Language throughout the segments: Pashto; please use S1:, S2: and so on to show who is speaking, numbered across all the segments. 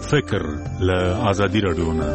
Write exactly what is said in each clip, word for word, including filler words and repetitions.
S1: فکر له آزادي رادیو نه.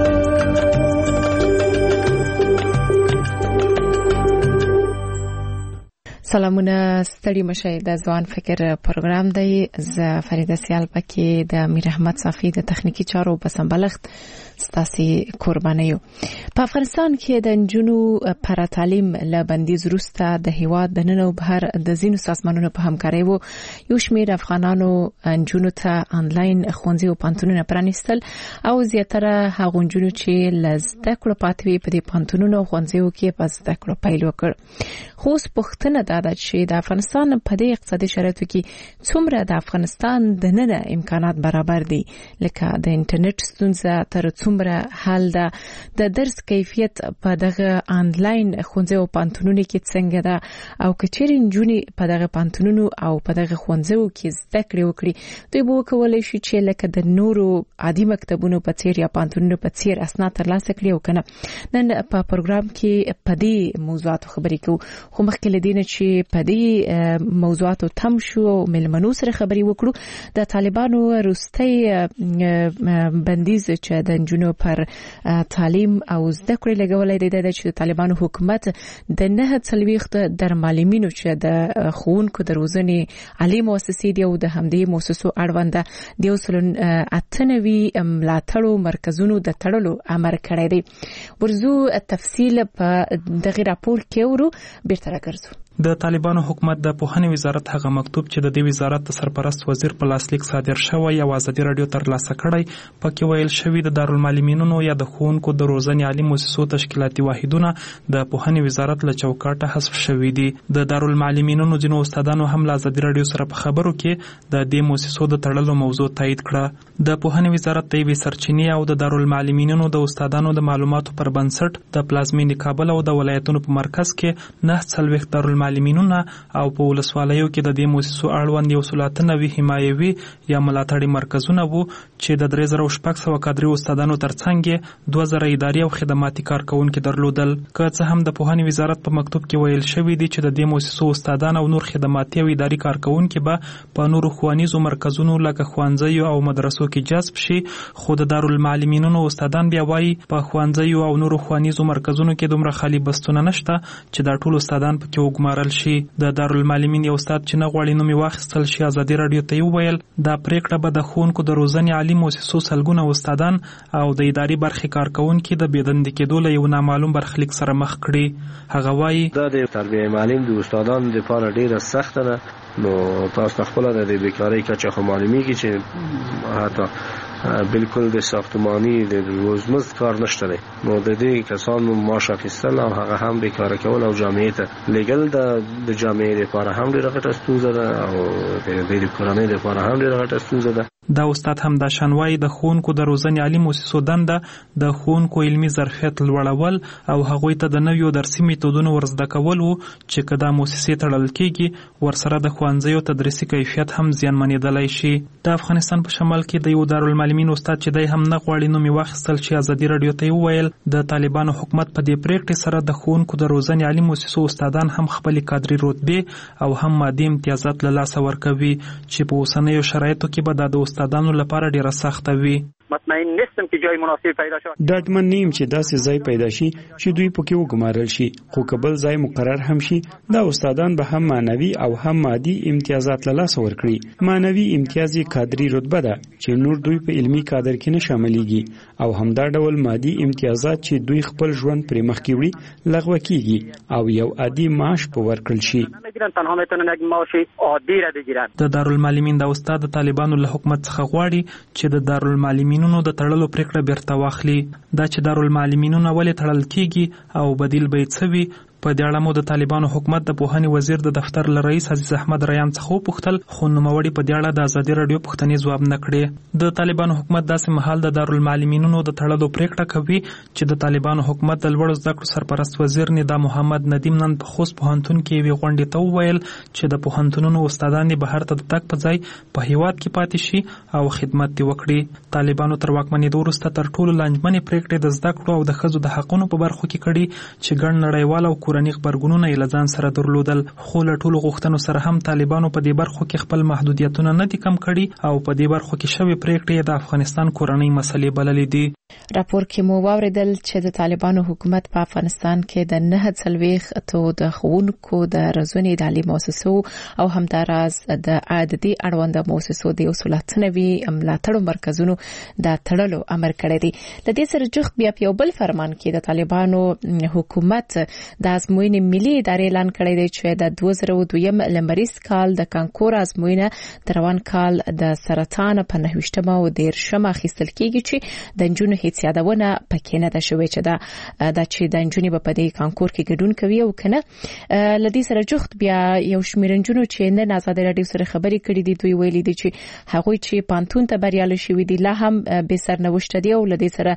S2: سلامونه ستړي مشه د ځوان فکر پروګرام دی. ز فریده سیال پکې د امیر احمد صافی د تخنیکی چارو په سمبلښت ستاسي قرباني یو. په افغانستان کې د نجونو پر تعلیم له بندیز وروسته د هیواد د نن او بهر د زینو سازمانونو په همکارۍ وو یو شمېر افغانانو نجونو ته انلاین ښوونځي او پانتونونه پرانیستل او زیاتره هغه نجونو چې لزده کړو پاتوي په دې پانتونونو او ښوونځیو کې په زده کړو پیل وکړ. خو پښتنه دا ده چې د افغانستان په دې اقتصادي شرایطو کې څومره د افغانستان د نن امکانات برابر دي، لکه د انټرنیټ ستونزه تر څومره حل ده، د درس کیفیت په دغه انلاین ښوونځي او پانتونونو کې څنګه ده، او کچېرې نجونې په دغه پانتونونو او په دغه ښوونځیو کې زده کړې وکړي دوی به وکولی شي چې لکه د نورو عادي مکتبونو په څیر یا پانتونونو په څیر اسناد ترلاسه کړي او کنه. نن په پروګرام کې په دې موضوعاتو خبرې کوو، خو مخکې له دې نه چې په دې موضوعاتو تم شو او ملمنو سره خبرې وکړو، د طالبانو وروستي بندیز چې د نجونو پر تعلیم او زده کړې لګولې دی د چې طالبانو حکومت د نه څلويخت در معلمینو چې د ښوونکو د روزنې عالي مؤسسې دی او د همدې مؤسسو اړوند د اصولن اتنوي ملاتړو مرکزونو د تړلو امر کړی دی. ورزو تفصیل په دغه راپور کې ورو بیرته راګرځو.
S3: د طالبانو حکومت د پوهنې وزارت هغه مکتوب چې د دې وزارت د سرپرست وزیر په لاسلیک صادر شوی او ازادي رادیو ترلاسه کړی پکې ویل شوی د دارالمعلمینونو یا د ښوونکو د روزنې عالي مؤسسو تشکیلاتي واحدونه د پوهنې وزارت له چوکاټه حذف شوي دي. د دارالمعلمینونو ځینو استادانو هم له ازادي رادیو سره په خبرو کې د دې مؤسسو د تړلو موضوع تایید کړه. د پوهنې وزارت د یوې سرچینې او د دارالمعلمینونو د استادانو د معلوماتو پر بنسټ د پلازمینې کابل او د ولایتونو په مرکز کې نه څلوېښت دارالمعلمینونو معلمینونه او په ولسوالیو کې د دې مؤسسو اړوند یو سل اته نوي حمایوي یا ملاتړي مرکزونه وو چې د درې زره شپږ سوه کادري استادانو ترڅنګ دوه زره اداري او خدماتي کارکونکي درلودل. که څه هم د پوهنې وزارت په مکتوب کې ویل شوی دی چې د دې مؤسسو استادان او نور خدماتي او اداري کارکونکي به په نورو ښوونیزو مرکزونو لکه ښوونځیو او مدرسو کې جذب شي، خو د دارالمعلمینونو استادان بیا وایي په ښوونځیو او نورو ښوونیزو مرکزونو کې دومره خالي بستونه نشته چې دا ټول استادان پکې وګمارل شي. د دارالمعلمین یو استاد چې نه غواړي نوم یې واخیستل شي ازادي رادیو ته وویل دا پریکړه به د ښوونکو د روزنې عالي مؤسسو سلګونه استادان او د اداري برخې کارکونکي د بېدندې کېدو له یو نامعلوم برخلیک سره مخ کړي. هغه وایي
S4: دا د تربیه معلم د استادانو لپاره ډیره سخته ده. نو تاسو خپل د بیکاری کچه خو معلومیږي چې حتی بالکل د ساختمانی د روزمز کار نشته دی. نو د دې کسانو معاش اخیستل او هغه هم بیکاره کول او جامعې ته لګل د جامعې لپاره هم ډیره غټه ستونزه ده او د دې کورنۍ لپاره هم ډیره غټه ستونزه ده.
S3: دا استاد هم د شنوای د ښوونکو د روزنې عالي مؤسسو دنده د ښوونکو علمي ظرفیت لوړول او هغوی ته د نویو درسي میتودونو ورزده کول وو چې که دا مؤسسې تړل کېږي ورسره د ښوونځیو تدریسي کیفیت هم زیانمنېدلی شي. د افغانستان په شمال کې د یو دارالمعلمین استاد چې دی هم نه غواړي نوم یې واخیستل شي ازادي رادیو ته وویل د طالبانو حکومت په دې پریکړې سره د ښوونکو د روزنې عالي مؤسسو استادان هم خپلې کادري رتبې او هم مادي امتیازات له لاسه ورکوي چې په اوسنیو شرایطو کې به دا د استادانو لپاره ډیره سخته وي.
S5: مطمئن نیستم چې جای مناسب پیدا شي.
S6: ډاډمن نیم چې داسې ځای پیدا شي چې دوی پکې وګمارل شي، خو کبل ځای مقرر هم شي دا استادان به هم معنوي او هم مادي امتیازات له لاسه ورکړي. معنوي امتیاز یې کادري رتبه ده چې نور دوی په علمي کادر کې نه شاملېږي او همدا ډول مادي امتیازات چې دوی خپل ژوند پرې مخکې وړي لغوه کیږي او یو عادي معاش په ورکړل شي.
S5: تنها میتونن یک معاش عادی را بگیرن.
S3: د دارالمعلمین د استاد طالبانو له حکومت څخه غواړي چې د دارالمعلمینونو د تړلو پریکړه بیرته واخلي. دا چې دارالمعلمینونه ولې تړل کیږي او بدیل به څه وي په دې اړه مو د طالبانو حکومت د پوهنې وزیر د دفتر له رئیس عزیز احمد ریان څخه وپوښتل، خو نوموړي په دې اړه د ازادي رادیو پوښتنې ځواب نه کړې. د طالبانو حکومت داسې مهال د دارالمعلمینونو د تړلو پریکړه کوي چې د طالبانو حکومت د لوړو زده کړو سرپرست وزیر ندا محمد ندیم نن په خوست پوهنتون کې یوې غونډې ته وویل چې د پوهنتونونو استادان دې بهر ته د تګ په ځای په هیواد کې پاتې شي او خدمت دې وکړي. طالبانو تر واکمنېدو وروسته تر ټولو لانجمنې پریکړې د زده کړو او د ښځو د حقونو په برخو کې کړي چې ګڼ نړیوال او درنې خبرګونونه یې له ځان سره درلودل، خو له ټولو غوښتنو سره هم طالبانو په دې برخو کې خپل محدودیتونه نه دي کم کړي او په دې برخو کې شوې پریکړې د افغانستان کورنۍ مسلې بللې دي.
S2: راپور کې مو واوریدل چې د طالبانو حکومت په افغانستان کې د نه څلوېښتو د ښوونکو د روزنې د عالي مؤسسو او همداراز د عادي اړوند مؤسسو د اصول اتنوي ملاتړو مرکزونو د تړلو امر کړی دی. د دې سره جوخت بیا په بل فرمان کې د طالبانو حکومت د ازموینې ملي ادارې اعلان کړی دی چې د دوه زره دوه لمریز کال د کانکور ازموینه د روان کال د سرطان په نهویشتمه او دیرشمه اخیستل کیږي چې د نجونو هیڅ یادونه پکې نه ده شوې چې دا د چې د نجونې په دې کانکور کې ګډون کوي او کنه. لدی سره جوخت بیا یو شمېر نجونو چې نه آزاد رادیو سره خبرې کړې دي دوی ویلي دي چې هغوی چې پانتون ته بریالي شوي دي لا هم به سرنوشت دي او لدی سره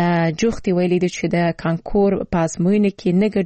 S2: جوخت ویلي دي چې د کانکور په ازموینه کې نه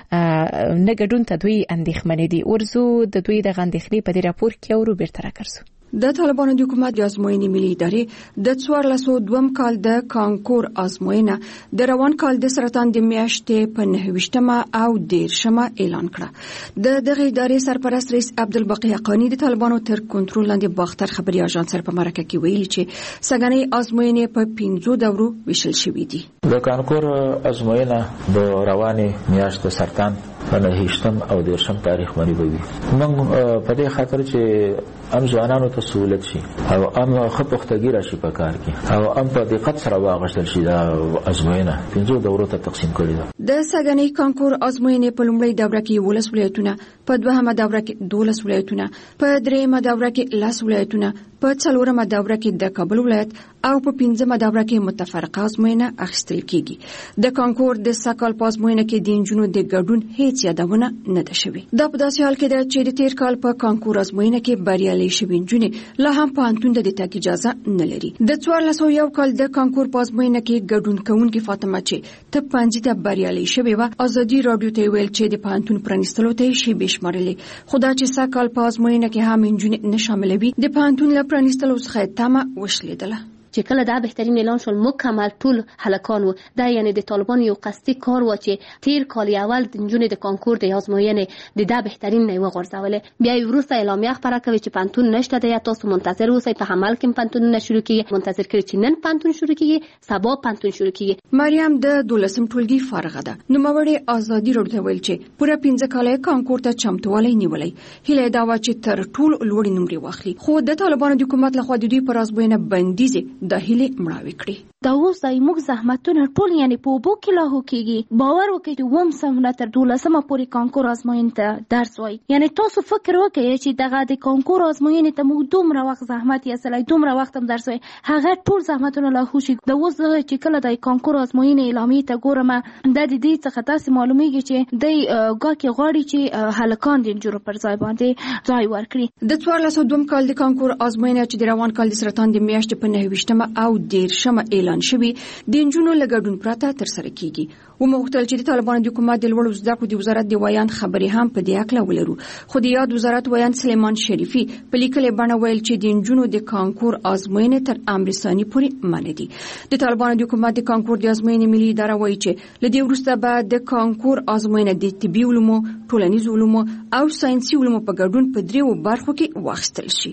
S2: ګډون نه ګډون ته دوی اندېښمن دي. ورزو د دوی د غندخلي په دې راپور کې او روبرت راکرسو.
S7: د طالبانو د حکومت د ازموینې ملي ادارې د څوارلس سوه دوه کال د کانکور ازموینه د روان کال د سرطان د میاشتې په نهویشتمه او دیرشمه اعلان کړه. د دغه ادارې سرپرست رئیس عبدالباقی حقانی د طالبانو تر کنټرول لاندې باختر خبري اژانس سره په مرکه کې ویلي چې سګنې ازموینې په پنځو دورو ویشل شوې دي.
S8: د کانکور ازموینه د روانې میاشت سرطان په نهویشتم او دیرشم تاریخ باندې وي. موږ په دې خاطر چې ام ځوانانو ته سہولت شي او ام خپختګی راشي په کار کې او ام په دقت سره واغشتل شي دا ازموینه پنځو دورو ته تقسیم کړي ده.
S7: د سګنې کانکور ازموینې په لومړۍ دوره کې ولس ولایتونه، په دوهمه دوره کې دولس ولایتونه، په دریمه دوره کې لس ولایتونه، په څلورمه دوره کې د کابل ولایت او په پنځمه دوره کې متفرقه ازموینه اخیستل کیږي. د کانکور د سکال په ازموینه کې د انجونو د ګډون هیڅ یادونه نه ده شوې. دا په داسې حال کې ده چې د تیر کال په کانکور ازموینه کې بریالي شوي انجونې لا هم پوهنتون ته د تګ اجازه نه لري. د څوارلس سوه یو کال د کانکور په ازموینه کې ګډون کوونکې فاطمه چې ته پنځه ته بریالي شوې وه ازادي راډیو ته ویل چې د پوهنتون پرانیستلو ته یې شیبې شمارلې، خو دا چې سږ کال په ازموینه کې هم انجونې نه شاملوي د پوهنتون له پرانیستلو څخه تمه وشلیدله.
S9: چې کله دا بهترین اعلان شول مکمل ټول هلکان وو، دا یعنی د طالبان یو قصدي کار و چې تیر کال اول د نجونې د کانکور د ازموینې د دا بهترین نه وغورځولې. بیا وروسته اعلامیه خبره کوي چې پانتون نشته دی، تاسو منتظر اوسئ، په عمل کې پانتون نه شروع کیږي. منتظر کړئ چې نن پانتون شروع کیږي، سبا پانتون شروع کیږي.
S7: مریم د دولسم ټولګي فارغه ده. نوموړې ازادي راډیو ته ویل چې پوره پنځه کاله کانکور ته چمتووالی نیولی، هیله دا و چې تر ټولو لوړې نمرې واخلي، خو د طالبانو د حکومت لخوا د دوی پر ازموینه بندیزې د هیلې مړاوې کړې.
S10: دا اوس زموږ زحمتونه ټول یعنی په اوبو کې لاهو کیږي. باور وکړئ چې اووم صف تر دولسمه پورې کانکور ازموینې ته درس وایي. یعنی تاسو فکر وکړئ چې دغه د کانکور ازموینې ته موږ دومره وخت زحمت یې سلای دومره وخت هم درس وایي، هغه ټول زحمتونه لاهو شي. د اوس چې کله د کانکور ازموینې اعلامیې ته ګورم د دې څخه تاسو معلومیږي چې د ګاکي غواړي چې هلکان د نجونو پر ځای باندې ځای ورکړي. د څوارلس سوه دوه کال د کانکور ازموینه چې د روان کال د سرطان د میاشتې په نهویشتمه او دیرشمه اعلان شوی د نجونو له ګډون پرته ترسره کیږي. ومغوښتل چې د طالبانو د حکومت د لوړو زده کړو د وزارت د ویاند خبرې هم په دې اړه ولرو، خو د یاد وزارت ویاند سلیمان شریفي په لیکلې بڼه ویل چې د نجونو د کانکور ازموینې تر امر ثاني پورې منع دي. د طالبانو د حکومت د کانکور د ازموینې ملي اداره وایي چې له دې وروسته به د کانکور ازموینه د طبي علومو، ټولنیزو علومو او ساینسي علومو په ګډون په دریو برخو کې واخیستل شي.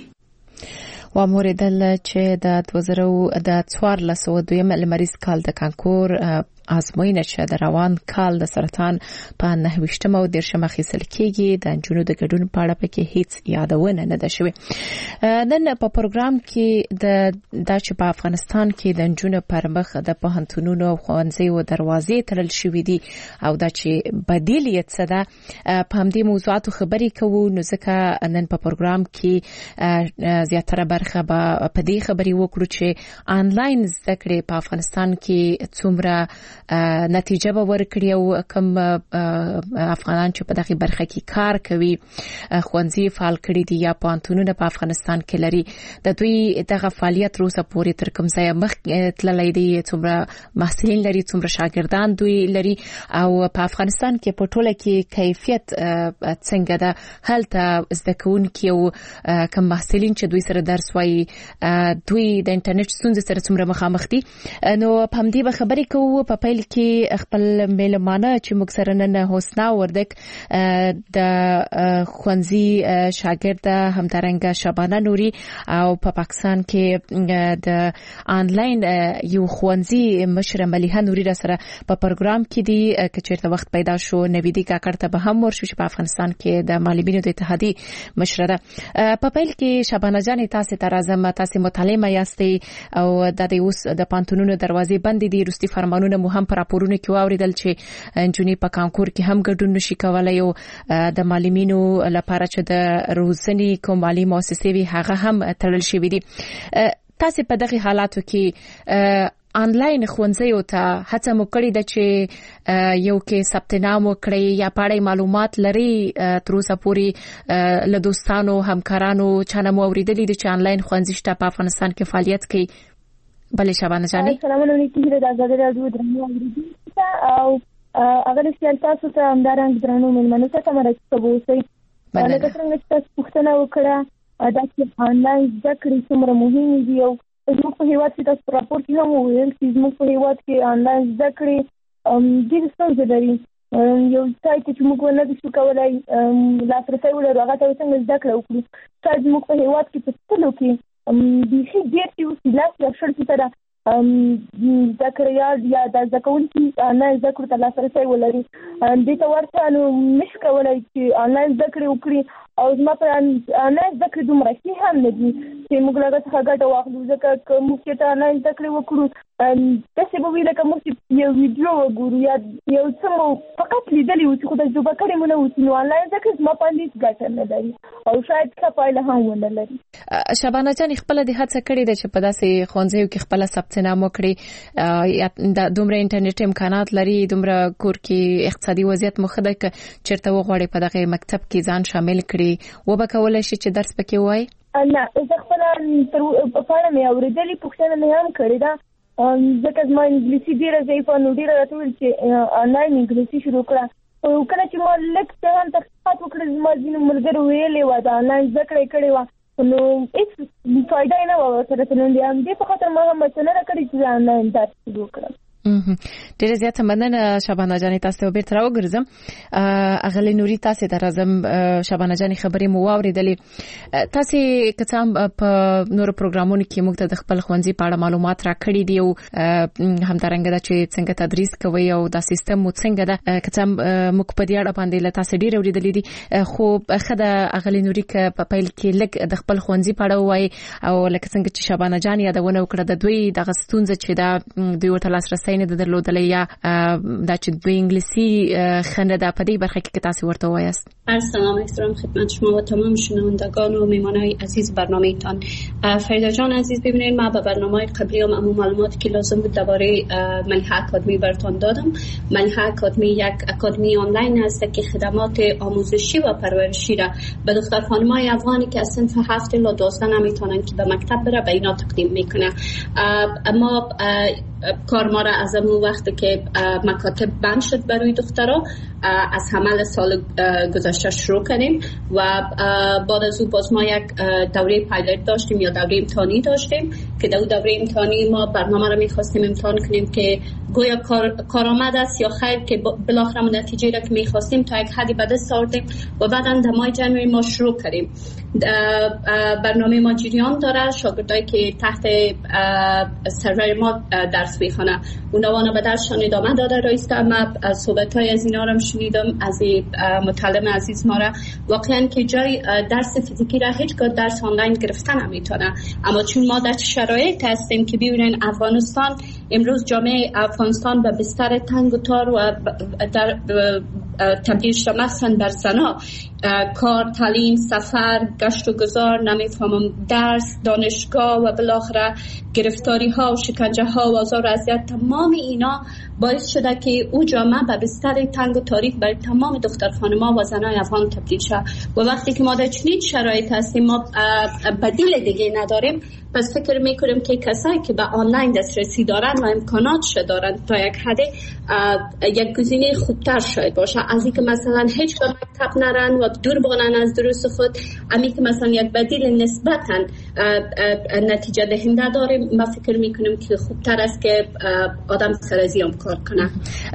S2: واموریدل چې د دوه زره د څوارلس سوه دوه لمریز کال د کانکور ازموینه چې د روان کال د سرطان په نهویشتمه او دیرشمه اخیستل کیږي، د نجونو د ګډون په اړه پکې هیڅ یادونه نه ده شوې. نن په پروګرام کې د دا چې په افغانستان کې د نجونو پر مخ د پوهنتونونو او ښوونځیو دروازې تړل شوې دي او دا چې بدیل یې څه ده، په همدې موضوعاتو خبرې کوو. نو ځکه نن په پروګرام کې زیاتره برخه به په دې خبرې وکړو چې آنلاین زده کړې په افغانستان کې څومره نتیجه به ورکړي او کوم افغانان چې په دغه برخه کې کار کوي ښوونځي فعال کړي دي یا پوهنتونونه په افغانستان کې لري، د دوی دغه فعالیت روسه پورې تر کوم ځای مخ تللی دی، څومره محصلین لري، څومره شاګردان دوی لري او په افغانستان کې په ټوله کې کیفیت څنګه ده، هلته زده کوونکي او کوم محصلین چې دوی سره درس وایي دوی د انټرنیټ ستونزې سره څومره مخامخ دي. نو په همدې به خبرې کوو. په پیل کې خپل میلمانه چې موږ سره نن حسنا وردک د خوانزي شاګرد همدارنګه شبانه نوري او په پاکستان کې د آنلاین یو خوانزي مشر مليحه نوري را سره په پروګرام کې دي چې چیرته وخت پیدا شو نویدی کاکړ ته به هم ورشو چې په افغانستان کې د معلمینو د اتحادیې مشر ده. په پیل کې شبانه جان تاسو ته راځم، تاسو متعلمه یاستئ او د دې اوس د پانتونونو دروازې بندې دي، روستي فرمانونه مو هم پر راپورونه کې واوریدل چې انجونی په کانکور کې هم ګډون نشي کولای او د معلمینو لپاره چې د روزنې کوم مالی مؤسسې وي هغه هم تړل شوی دي. تاسو په دغه حالاتو کې آنلاین ښوونځیو ته هڅه مو کړې ده چې یو کې ثبت نام وکړئ یا پاړې معلومات لري تر اوسه پورې له دوستانو همکارانو چانه مو اوریدلې دي چې آنلاین ښوونځي شته په افغانستان کې فعالیت کوي؟ بله شبانه جانې.
S11: السلام علیکم د آزادۍ راډیو درنو اوریدونکو او اگر سیال تاسو ته همدارنګه درنو مېلمنو ته مرسته وکړئ. لکه څنګه چې تاسو پوښتنه وکړه دا چې آنلاین زده کړې څومره مهمې دي او زموږ په هیواد کې تاسو راپور کې هم وویل چې زموږ په هیواد کې آنلاین زده کړې ډېرې ستونزې لري. یو ځای ته چې موږ ونه شو کولی لاسرسی ولرو هغه ته څنګه زده کړه وکړو. شاید زموږ په هیواد کې په ټولو کې بیخي ډېر چې اوس لاس یا شل فیصده زده کړیال یا د زده کوونکي آنلاین زده کړو ته لاسرسی ولري. دې ته ورته نو نشي کولی چې آنلاین زده کړې وکړي او زما په آنلاین زده کړې دومره ښې هم نه دي چې موږ له هغه څخه ګټه واخلو، ځکه که موږ چېرته آنلاین زده کړې وکړو داسې به وي لکه موږ چې یو ویډیو وګورو یا یو څه مو فقط لیدلي وو چې خو تجربه کړې مو نه وو نو آنلاین زده کړې زما په اند هېڅ ګټه نه لري او شاید ښه پایله هم ونه لري.
S2: شبانه جانې خپله دې هڅه کړې ده چې په داسې ښوونځیو کې خپله ثبت نام وکړي، دومره انټرنیټ امکانات لري، دومره کور کې اقتصادي وضعیت مو ښه ده که چېرته وغواړئ په دغه مکتب کې ځان شامل کړي وبه کولی شي چې درس پکې ووایي؟
S11: نه، زه خپله په اړه مې اورېدلې، پوښتنه مې هم کړې ده ځکه زما انګلیسي ډېره ضعیفه نو ډېره راته وویل چې آنلاین انګلیسي شروع کړه. او کله چې ما لږ څه هم تحقیقات وکړل زما ځینو ملګرو ویلې وه د آنلاین زده کړه یې کړې وه نو هېڅ فایده یې نه وه ورسره تلل. د همدې په خاطر ما هم هڅه نه ده کړې چې زه آنلاین درس شروع کړم.
S2: ډېره زیاته مننه شبانه جانې، تاسو ته بیرته راوګرځم. اغلې نوري تاسو ته راځم. شبانه جانې خبرې مو واورېدلې، تاسو که څه هم په نورو پروګرامونو کې موږ ته د خپل ښوونځي په اړه معلومات راکړي دي او همدارنګه ده چې څنګه تدریس کوئ او دا سیستم مو څنګه ده، که څه هم موږ په دې اړه باندې له تاسو ډېر اورېدلې دي، خو ښه ده اغلې نوري که په پیل کې لږ د خپل ښوونځي په اړه ووایي او لکه څنګه چې شبانه جان یادونه وکړه د دوی دغه ستونزه چې دا دوی ورته لاسرسی نه درلودلې یا دا چې دوی انګلیسي ښه نه ده، په دې برخه کې تاسو ورته وایاست.
S12: سلام احترام خدمت شما و تمام شنوندگان و میهمانای عزیز برنامه تان. فریدا جان عزیز، ببینید ما به برنامه قبلی هم اما معلوماتی که لازم بود درباره ملیحه اکادمی براتون دادم. ملیحه اکادمی یک اکادمی آنلاین است که خدمات آموزشی و پرورشی را به دختر خانم‌های افغانی که از صنف هفت الی دوازده نمیتونن که به مکتب بره به اینا تقدیم میکنه. اما کار ما را از اون وقتی که مکاتب بند شد برای دخترها از حمل سال گذشته شروع کردیم و بعد از او باز ما یک دوره پایلوت داشتیم یا دوره امتحانی داشتیم که در دوره امتحانی ما برنامه را میخواستیم امتحان کنیم که گویا کار کارآمد است یا خیر که بالاخره نتیجه را که میخواستیم تا یک حدی به دست آوردیم و بعدا در ماه ژانویه ما شروع کردیم. برنامه ما جریان داره، شاگردایی که تحت سرور ما درس میخونه اونها به درسشان ادامه داده. رایسته ما از صحبت‌های از اینا رو شنیدم از متعلم عزیز ما را واقعا که جای درس فیزیکی را هیچگاه درس آنلاین گرفتن نمیتونه، اما چون ما در شرایط هستیم که ببینین افغانستان امروز جامعه افغانستان به بستر تنگ و تار و در تبدیل شده مخصوصا در زنا کار، تعلیم، سفر، گشت و گذار، نمیفهمم درس، دانشگاه و بالاخره گرفتاری ها و شکنجه ها و آزار و اذیت، تمام اینا باعث شده که او جامعه به بستر تنگ و تاریک برای تمام دختر خانم‌ها و زنای افغان تبدیل شد و وقتی که ما در چنین شرایط هستیم ما بدیل دیگه نداریم، پس فکر میکنم که کسایی که به آنلاین دسترسی دارن و امکاناتش دارن تا یک حد یک گزینه خوبتر شاید باشه از اینکه مثلا هیچ به مکتب نرن و دور بانن از دروس خود. امی که مثلا یک بدیل نسبتا نتیجه دهنده داره، من فکر میکنم که خوبتر است که آدم سر زیام کار کنه.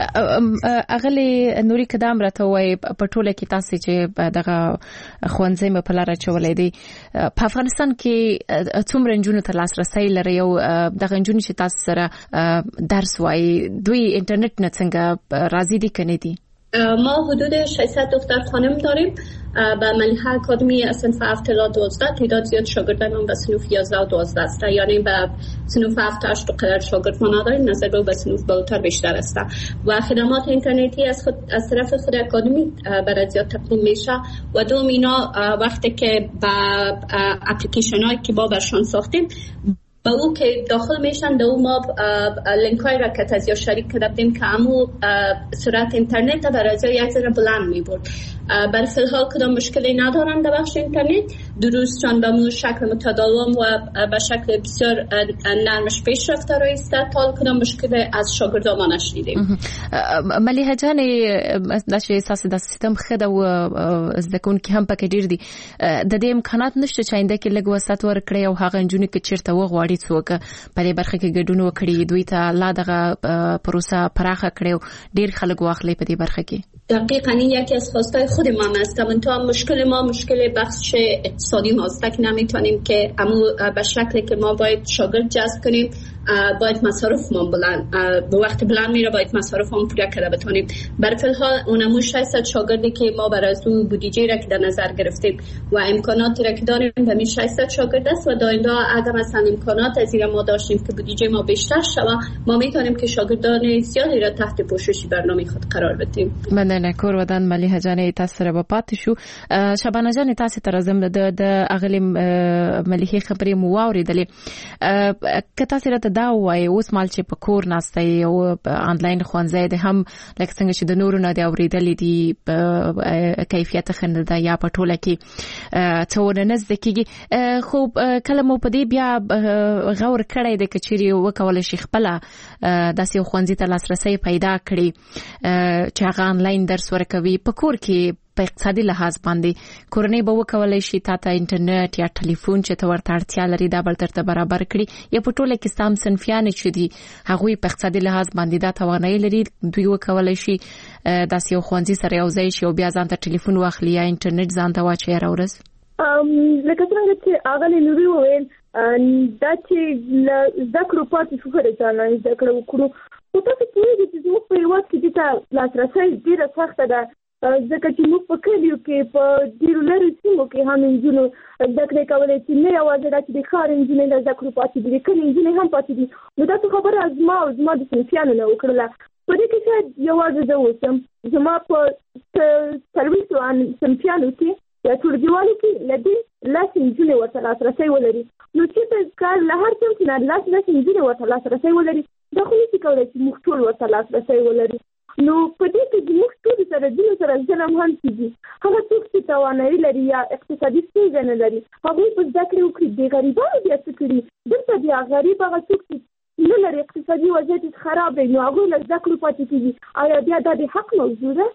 S2: اغلی نوري کدام راته وای په ټوله کې تاسو چې دغه خوانځي مې په لار چولې دي په افغانستان کې څومره نجونو ته لاسرسي لري او دغه نجونو چې تاسو سره درس وای دوی اینټرنیټ نه څنګه راځي دي کني دي؟
S12: ما حدود ششصد دختر خانم داریم به ملیحه اکادمی صنف هفت تا دوازده. تعداد زیاد شاگردان به صنف یازده و دوازده است، یعنی به صنف هفت تا هشت قدر شاگرد ما نداریم، نظر به به صنف بالاتر بیشتر است و خدمات اینترنتی از خود از طرف خود اکادمی برای زیاد تقدیم میشه و دوم اینا وقتی که به اپلیکیشن هایی که ما برشان ساختیم با او که داخل میشن دو ما لینک های را که تازیه شریک کردیم که امو سرعت اینترنت برای از یک ذره بلند می برد. برای فیلحال کدام مشکلی ندارن در بخش اینترنت، درستشان به مو شکل متداوم و به شکل بسیار نرمش پیش رفته را است. تا کدام مشکلی از شاگردان ما نشنیدیم.
S2: ملیحه جان داشته اساس د سیستم خدا و زدکون که هم پکې ډیر دي د دې امکانات نشته چې انده کې لګ وسات ورکړي او هغه انجونی کې چیرته وغواړي څوک په دې برخه کې ګډون وکړي دوی ته لا دغه پروسه پراخه کړي ډیر خلک واخلي په دې برخه کې.
S12: دقیقاً یکی از خواستای خود ما است که منتها مشکل ما مشکل بخش اقتصادی ماست که نمیتونیم که امو به شکلی که ما باید شاگرد جذب کنیم باید مصارف ما بلند به وقت بلند میره باید مصارف ما پورا کرده بتونیم. برای فیلحال اونمو ششصد شاگردی که ما برای از اون بودجه را که در نظر گرفتیم و امکاناتی را که داریم به می ششصد شاگرد است و داینده اگر مثلا امکانات از این ما داشتیم که بودجه ما بیشتر شود ما میتونیم که شاگردان زیادی را تحت پوشش برنامه خود قرار بدیم.
S2: مننه کور ودان ملیحه جان تاسو سره به پاتې شو. شبانه جان تاسو ته راځم د اغلی ملیحه خبرې مو واوریدلې که تاسو راته دا وایي اوس مال چې په کور ناسته او آنلاین خوانځي د هم لکه څنګه چې د نورو نه دی اوریدلې دي کیفیت خنده یا په ټوله کې څونه نزد کېږي خو کله مو په دې بیا غور کړی د کچري وکول شي خپل داسې خوانځي ته لاسرسي پیدا کړي چې هغه آنلاین درس ورکوي په کور کې په اقتصادي لحاظ باندې کورنۍ به وکولای شي تاسو انټرنیټ یا ټلیفون چې ته ورته اړتیا لري دا بل ترته برابر کړي یا په ټوله کې سام صنفیان چې دي هغه په اقتصادي لحاظ باندې دا توانایي لري دوی وکولای شي داسې یو خوانځي سره یو ځای شي او بیا ځان ته ټلیفون واخلي یا انټرنیټ ځان ته واچي راورس.
S11: لکه څنګه چې هغه نوري وویل دا چې ذکر پاتې شو فرض نه ذکر وکړو او تاسو پوهیږئ چې موږ په یو وخت کې د لاسرسي ډیره سخته ده ځکه چې موږ په کلیو کې په ډیرو لرې سیمو کې هم انجونو ذکر کولای چې نه یوازې دا چې د ښار انجونې د ذکر پاتې دي کله انجونې هم پاتې دي نو دا څه خبره از ما او زما د صنفیانو نه وکړله په دې کې شاید یوازې زه اوسم زما په څلوېښتو صنفیانو کې یا ټولګیوالو کې له دې لس انجونې ورته لاسرسی ولري نو چې کار له هر څه چې نه لس لس انجونې ورته لاسرسی ولري دا خو نشي کولی چې موږ ټول ورته لاسرسی ولري. نو په دې کې موږ ټول سره د سره ظلم هم کیږي هغه څوک چې توانایي لري یا اقتصادي ستونزې نه لري هغوی په زده کړې وکړي د غریبانو بیا څه کړي دلته بیا غریب هغه څوک چې نه لري اقتصادي وضعیت خراب دی نو هغوی له زده کړو پاتې کیږي آیا بیا دا د حق موضوع ده؟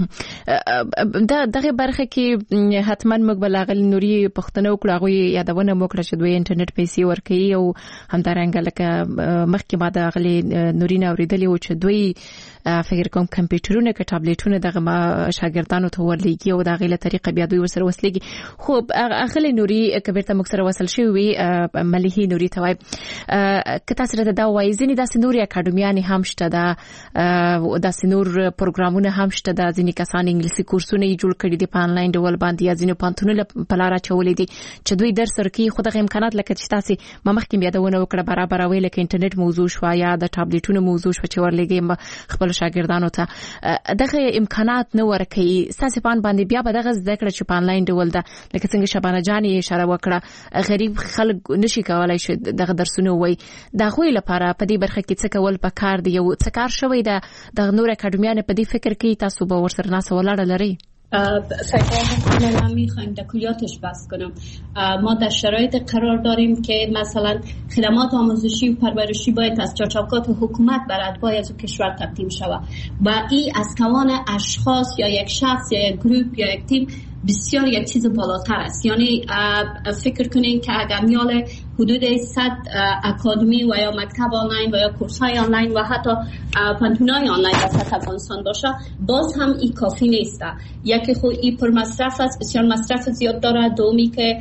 S2: دا دغه برخه کې حتمان موږ بلاغل نوري پښتنو کړه غوي یادونه وکړه چې دوی انټرنیټ پیسې ورکړي او همدارنګه لکه مخکې ما د غلي نوري نه اوریدلې و چې دوی فکر کوم کمپیوټرونه کې ټابلیټونه دغه ما شاګردانو ته ورلېږي او دغه له طریقې بیا دوی ورسره وسلېږي خو اغلی نوري کبیرته موږ سره وصل شي وي مليحي نوري ته وای کته سره دا وای ځینې داسې نوري اکاډمیانې هم شته دا داسې نور پروګرامونه هم شته دا ځینې کسان انګلیسي کورسونه یې جوړ کړي دي په آنلاین ډول باندې یا ځینې پانتونونه په لار اچولې دي چې دوی درس ورکوي خو دغه امکانات لکه چې تاسو ما مخکې یادونه وکړه برابر ویل کې انټرنیټ موضوع شو یا د ټابلیټونو موضوع شو چې ورلېږي خپل شاګردانو ته دغه امکانات نه ورکوي ساسي پان باندې بیا به دغه زده کړه چې په آنلاین ډول ده لکه څنګه شبانه جان یې اشاره وکړه غریب خلک نشي کولای شي دغه درسونه وای دا خو لپاره په دې برخه کې څه کول پکار دی یو څه کار شوی ده د نور اکاډمیانو په دې فکر کې تاسو به ورسره ناس ولاړ لري؟
S12: فکر میخوایم در کلیاتش بحث کنم. ما در شرایط قرار داریم که مثلا خدمات آموزشی و پرورشی باید از چارچوبات حکومت بر اتباع از کشور تقدیم شود و این از توان اشخاص یا یک شخص یا یک گروپ یا یک تیم بسیار یک چیز بالاتر است. یعنی فکر کنین که اگر میال حدود صد اکادمی و یا مکتب آنلاین و یا کورس‌های آنلاین و حتی پانتونای آنلاین در سطح افغانستان باشه، باز هم این کافی نیست. یکی خود این پر مصرف است، بسیار مصرف زیاد داره. دومی که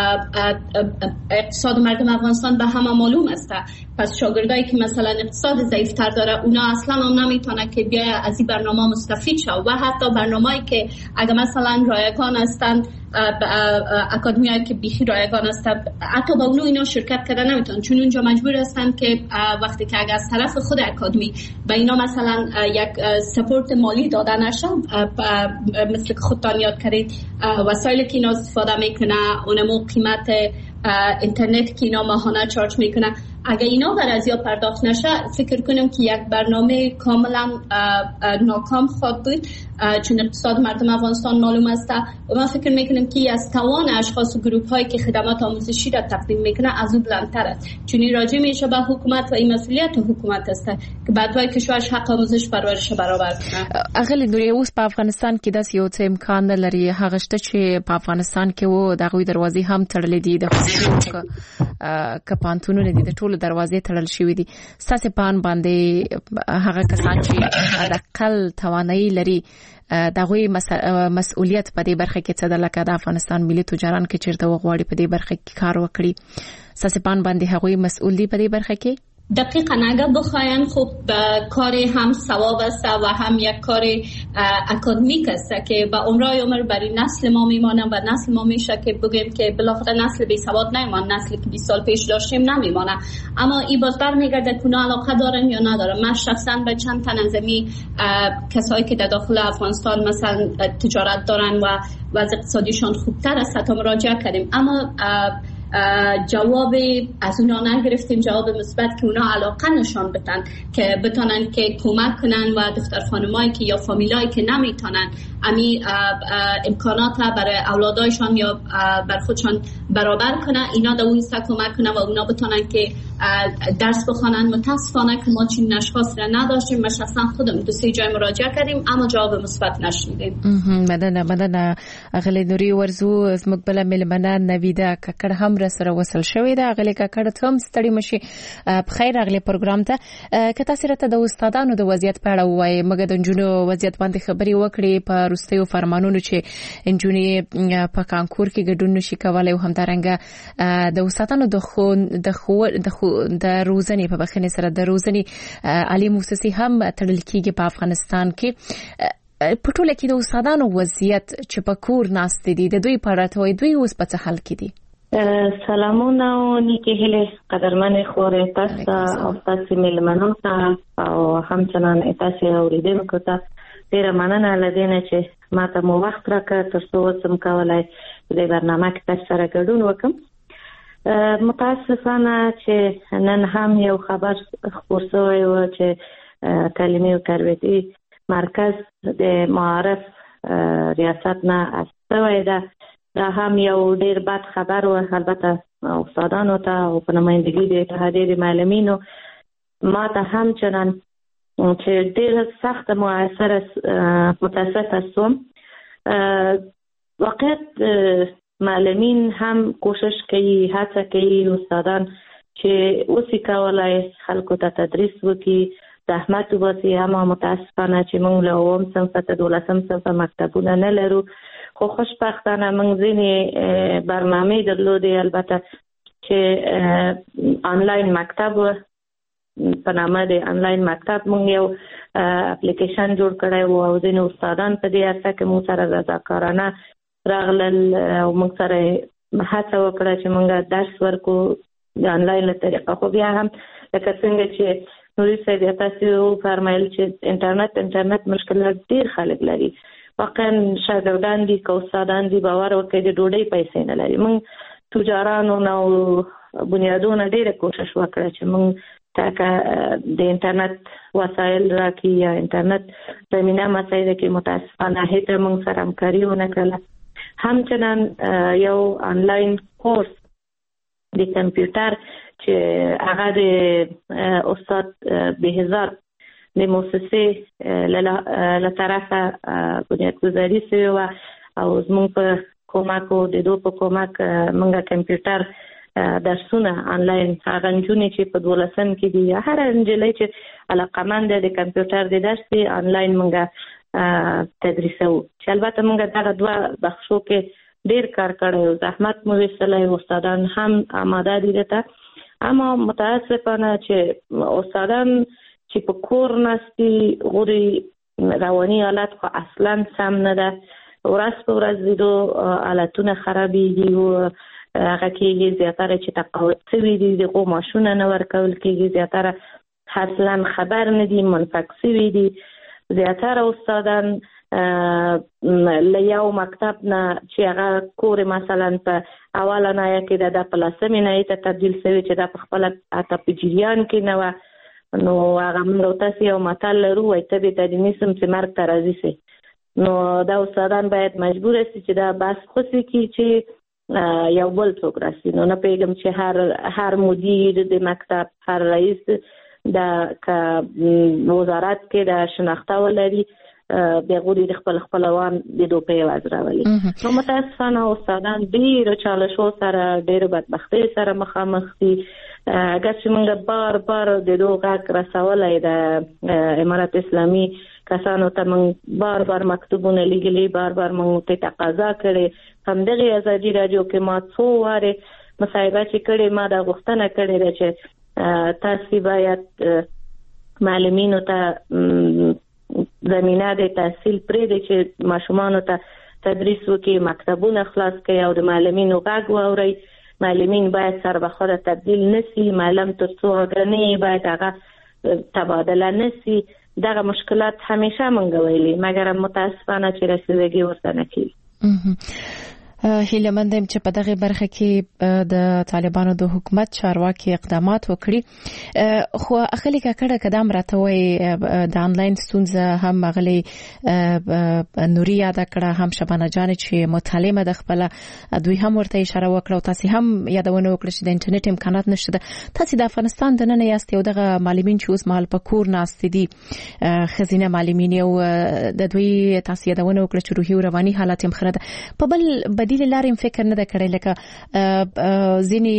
S12: اقتصاد مردم افغانستان به همه معلوم است. پس شاگردایی که مثلا اقتصاد ضعیفتر داره اونا اصلا هم نمیتونه که بیا از این برنامه مستفید شه و حتی برنامه‌ای که اگر مثلا رایگان هستند، اکادمیایی که بیخی رایگان هستند، حتی با اونو اینا شرکت کردن نمیتونن، چون اونجا مجبور هستن که وقتی که اگر از طرف خود اکادمی به اینا مثلا یک سپورت مالی داده نشه، مثل که خودتان یاد کردید وسایلی که اینا استفاده میکنه، اونمو قیمت اینترنت که اینا ماهانه چارج میکنه، اگر اینا بر ازیا پرداخت نشه فکر کنم که یک برنامه کاملا ناکام خواهد بود، چون اقتصاد مردم افغانستان معلوم است و من فکر میکنم که از توان اشخاص و گروپ هایی که خدمات آموزشی را تقدیم میکنه از او بلندتر است، چون این راجع میشه به حکومت و این مسئولیت حکومت است که بعدوای کشورش حق آموزش پرورش برابر کنه.
S2: اغلی نوري اوس په افغانستان کې داس یو څه امکان لري هغه شته چې په افغانستان کې وو دغه دروازې هم تړلې دي، د خصوصي ک پانتونونه دي، د ټولو دروازې تړل شوې دي. ساسه پان باندې هغه کسان چې د اقل توانایي لري دغه مسؤلیت په دې برخه کې څه د لکه د افغانستان ملي تجاران کې چیرته وغواړي په دې برخه کې کار وکړي، ساسه پان باندې هغه مسؤل دي په دې برخه کې.
S12: دقیقاً اگر بخواین خب کار هم ثواب است و هم یک کار اکادمیک است که با عمرای عمر برای نسل ما میمانه و نسل ما میشه که بگیم که بالاخره نسل بی سواد نمیمانه، نسلی که بیست سال پیش داشتیم نمیمانه. اما این باز برمیگرده که اونا علاقه دارن یا ندارن. من شخصا به چند تن از این کسایی که در داخل افغانستان مثلا تجارت دارن و وضع اقتصادیشان خوبتر است حتی مراجعه کردیم، اما جواب از اونا نگرفتیم، جواب مثبت که اونا علاقه نشان بدن که بتونن که کمک کنن و دختر خانمایی که یا فامیلایی که نمیتونن امی امکانات برای اولادایشان یا بر خودشان برابر کنن، اینا در اون سطح کمک کنن و اونا بتونن که درس بخونن. متاسفانه که ما چنین اشخاص را نداشتیم. من شخصا خودم دو سه جای مراجعه کردیم اما جواب مثبت نشنیدیم.
S2: مننه مننه اغلی نوري ورزو زموږ بل ملمنه نویده ککړ هم را سره وصل شوې ده. اغلی ککړ ته هم ستړي مشي په خیر اغلی پروګرام ته که تاسو راته د استادانو د وضعیت په اړه وایي، مګر د جنونو وضعیت باندې خبري وکړي په روستیو فرمانونو چې انجونی په کانکور کې ګډون نشي کولای او همدارنګه د استادانو د خو د خو د خو د روزنې په بخنه سره د روزنې عالی مؤسسې هم تړل کېږي په افغانستان کې. په ټوله کې د استادانو وضعیت چې په کور ناست دي د دوی په اړه ته دوی اوس په څه حال کې دي؟
S13: سلامونه او نیکی هیله قدرمن خورې تاسو او تاسو ملمنو ته او همچنان تاسو اوریدونکو ته ډیره مننه لدینه چې ماته مو وخت راکړ تر څو سم کولای د برنامه کې تاسو سره ګډون وکم. متاسفانه چې نن هم یو خبر خپور شوی و چې کلمې او تربیتي مرکز د معارف ریاست نه استوي ده. دا هم یو ډیر بد خبر و البته استادانو ته او په نمائندګۍ د اتحادیې معلمینو ما ته هم چنان چې ډیر سخت موثر متاسفه سوم. واقعیت معلمین هم کوشش کوي، هڅه کوي استادان چې اوسې کولای خلکو ته تدریس وکړي، زحمت وباسي. اما متاسفانه چې موږ له اووم صنف ته دولسم صنف مکتبونه نه لرو، خو خوشبختانه موږ ځینې برنامې درلودې البته چې آنلاین مکتب په نامه د آنلاین مکتب موږ یو اپلیکیشن جوړ کړی و او ځینې استادان په دې هڅه کې موږ سره رضاکارانه راغلل او موږ سره هڅه وکړه چې موږ درس ورکو د آنلاین له طریقه. خو بیا هم لکه څنګه چې نوري صاحب تاسو فرمایل چې انټرنیټ انټرنیټ مشکلات ډیر خلک لري. واقعا شاګردان دي که استادان دي باور وکړي د ډوډۍ پیسې نه لري. موږ تجارانو نو بنیادونه ډیره کوشش وکړه چې موږ تاکه د انټرنیټ وسایل راکړي یا انټرنیټ زمینه مسایل کې متاسفانه هیڅ موږ سره همکاري ونه کړله. همچنان یو آنلاین کورس د کمپیوټر چې هغه د استاد بهزاد د مؤسسې له طرفه بنیادګذاري شوې وه او زموږ په کومک او د دوی په کومک موږ کمپیوټر درسونه آنلاین هغه نجونې چې په دولسم کې دي هر نجلۍ چې علاقمند د کمپیوټر د درس آنلاین موږ تدریسو چې البته موږ دغه دوه بخشو کې ډیر کار کړی زحمت مو ویستلی استادان هم آماده دي دته اما متاسفانه چې استادان چې په کور ناستي غوري رواني حالت خو اصلا سم نه ده ورځ په ورځ د دوی حالتونه خرابېږي او هغه کېږي زیاتره چې تقاعد شوي دي دغو معاشونه نه ورکول کېږي زیاتره اصلا خبر نه دي منفک شوي دي زیاتره استادان له یو مکتب نه چې هغه کور مثلا په اوله نایه کې د په لسمې نایې ته تبدیل شوي چې دا په خپله حتی په جریان کې نه وه نو هغه موږ تاسې یو متل لرو وایي ته بې تعلیمي سم چې مرګ ته راضي سي نو دا استادان باید مجبور سي چې دا بحث خوشي کړي چې یو بل څوک راسي نو نه پوهېږم چې هر هر مدیر د مکتب هر رئیس د که وزارت کې د شناخته ولري بیا غوري د خپل خپلوان د دوی په عوض راولي نو متاسفانه استادان ډېرو چالشو سره ډېرو بدبختۍ سره مخامخ دي اگر چې موږ بار بار د دوی غږ رسولی د امارت اسلامي کسانو ته موږ بار بار مکتوبونه لیږلي بار بار موږ ته تقاضا کړې همدغې ازادي راډیو کې ما څو وارې مصاحبه چې کړې ما دا غوښتنه کړې ده چې تاسې باید معلمینو ته زمینه د تحصیل پرېږدئ چې ماشومانو ته تدریس وکړي مکتبونه خلاص کړي او د معلمینو غږ واورئ معلمین باید سربخوده تبدیل نسی معلم تر څو غنی باید هغه تبادله نسی دغه مشکلات همیشه مونږ ویلي مګر متاسفانه چې رسیدګي ورته نه کیږي
S2: هیله مند یم چې په دغه برخه کې د طالبانو د حکومت چارواکي اقدامات وکړي خو اخلي کړه قدم راته وي د انلاین ستونزه هم مغلي نوري یاد کړه هم شبانه جان چې مطالعه د خپل دوی هم ورته اشاره وکړه او تاسو هم یادونه وکړه چې د انټرنیټ امکانات نشته تاسو د افغانستان د نن یاست یو دغه معلمین چې اوس مال په کور ناست دي خزینه معلمین یو د دوی تاسو یادونه وکړه چې روحي او رواني حالت هم خراب په بل بدیل لارې فکر نه کړی لکه ځینی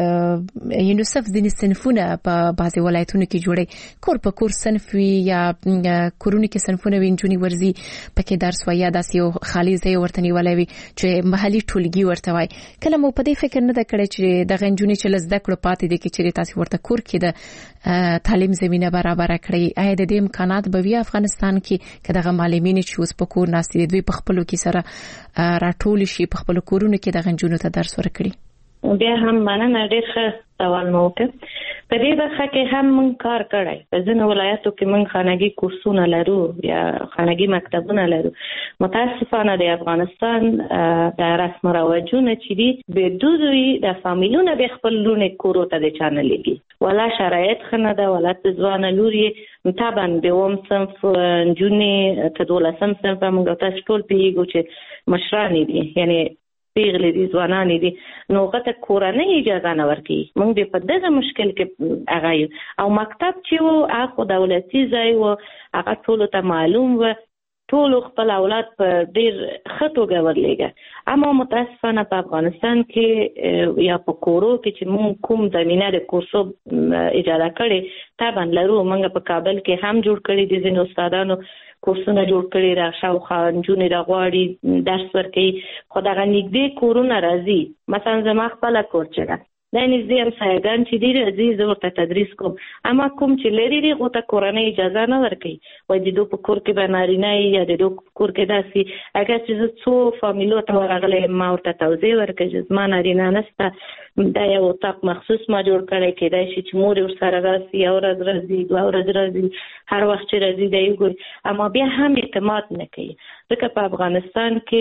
S2: یونیسف ځینی صنفونه په بعضي ولایتونو کې جوړي کور په کور صنف وي یا کورونو کې صنفونه وینځونی ورزي پکې درس ویا داسې یو خالي ځای ورته نیولای وي چې محلي ټولګي ورته وای کله مو په دې فکر نه کړی چې د غنجونی چې لزده کړو پاتې دي چې تاسو ورته کور کې د تعلیم زمينه برابر کړی آیا د دې امکانات به وي افغانستان کې کداغه معلمین چې اوس په کور ناست دي دوی په خپلو کې سره راټول شي په خپل کورونو کې د غنجونو ته درس ورکړي
S13: بیا هم مننه ډېر ښه سوال مو وکړ په دې برخه کې هم موږ کار کړی په ځینو ولایتو کې موږ خانګي کورسونه لرو یا خانګي مکتبونه لرو متاسفانه د افغانستان د رسم رواجونه چې دي به دوی د فامیلونه د خپل لونه کورو ته د چانه لګي ولا شرایط خنه ده ولا ځوان لوري طبعا به ووم صنف جونې ته دولسم صنف موږ تاسو ټول پیږو چې مشران دي یعنی پیغلې دي ځوانان دي نو غته کورنۍ اجازه نه ورکي موږ به په دغه مشکل کې هغه او مکتب چې وو هغه دولتي ځای وو هغه ټول ته معلوم و ټول خپل اولاد په ډیر خطو ګورلېګه اما متاسفانه په افغانستان کې یا په کورو کې چې موږ کوم زمينه د کورسو اجازه کړي طبعا لرو موږ په کابل کې هم جوړ کړی دي ځینو استادانو کورسونه جوړ کړي را شاوخوا نجونې را غواړي درس ورکوي خو دغه نږدې کورونه راځي مثلا زما خپله کور چې ده دا نږدې همسایګان چې دي راځي زه ورته تدریس کوم اما کوم چې لرې دي هغو ته کورنۍ اجازه نه ورکوي وایي د دوی په کور کې به نارینه یا د دوی په کور کې داسې اگر چې زه څو فامیلو ته ورغلی ما ورته توضیح ورکړي چې زما نارینه نشته دا یو اتاق مخصوص ما جوړ کړی کېدای شي چې مور ورسره راسي یو ورځ راځي دوه ورځې راځي هر وخت چې راځي دی ګوري اما بیا هم اعتماد نه کوي ځکه په افغانستان کې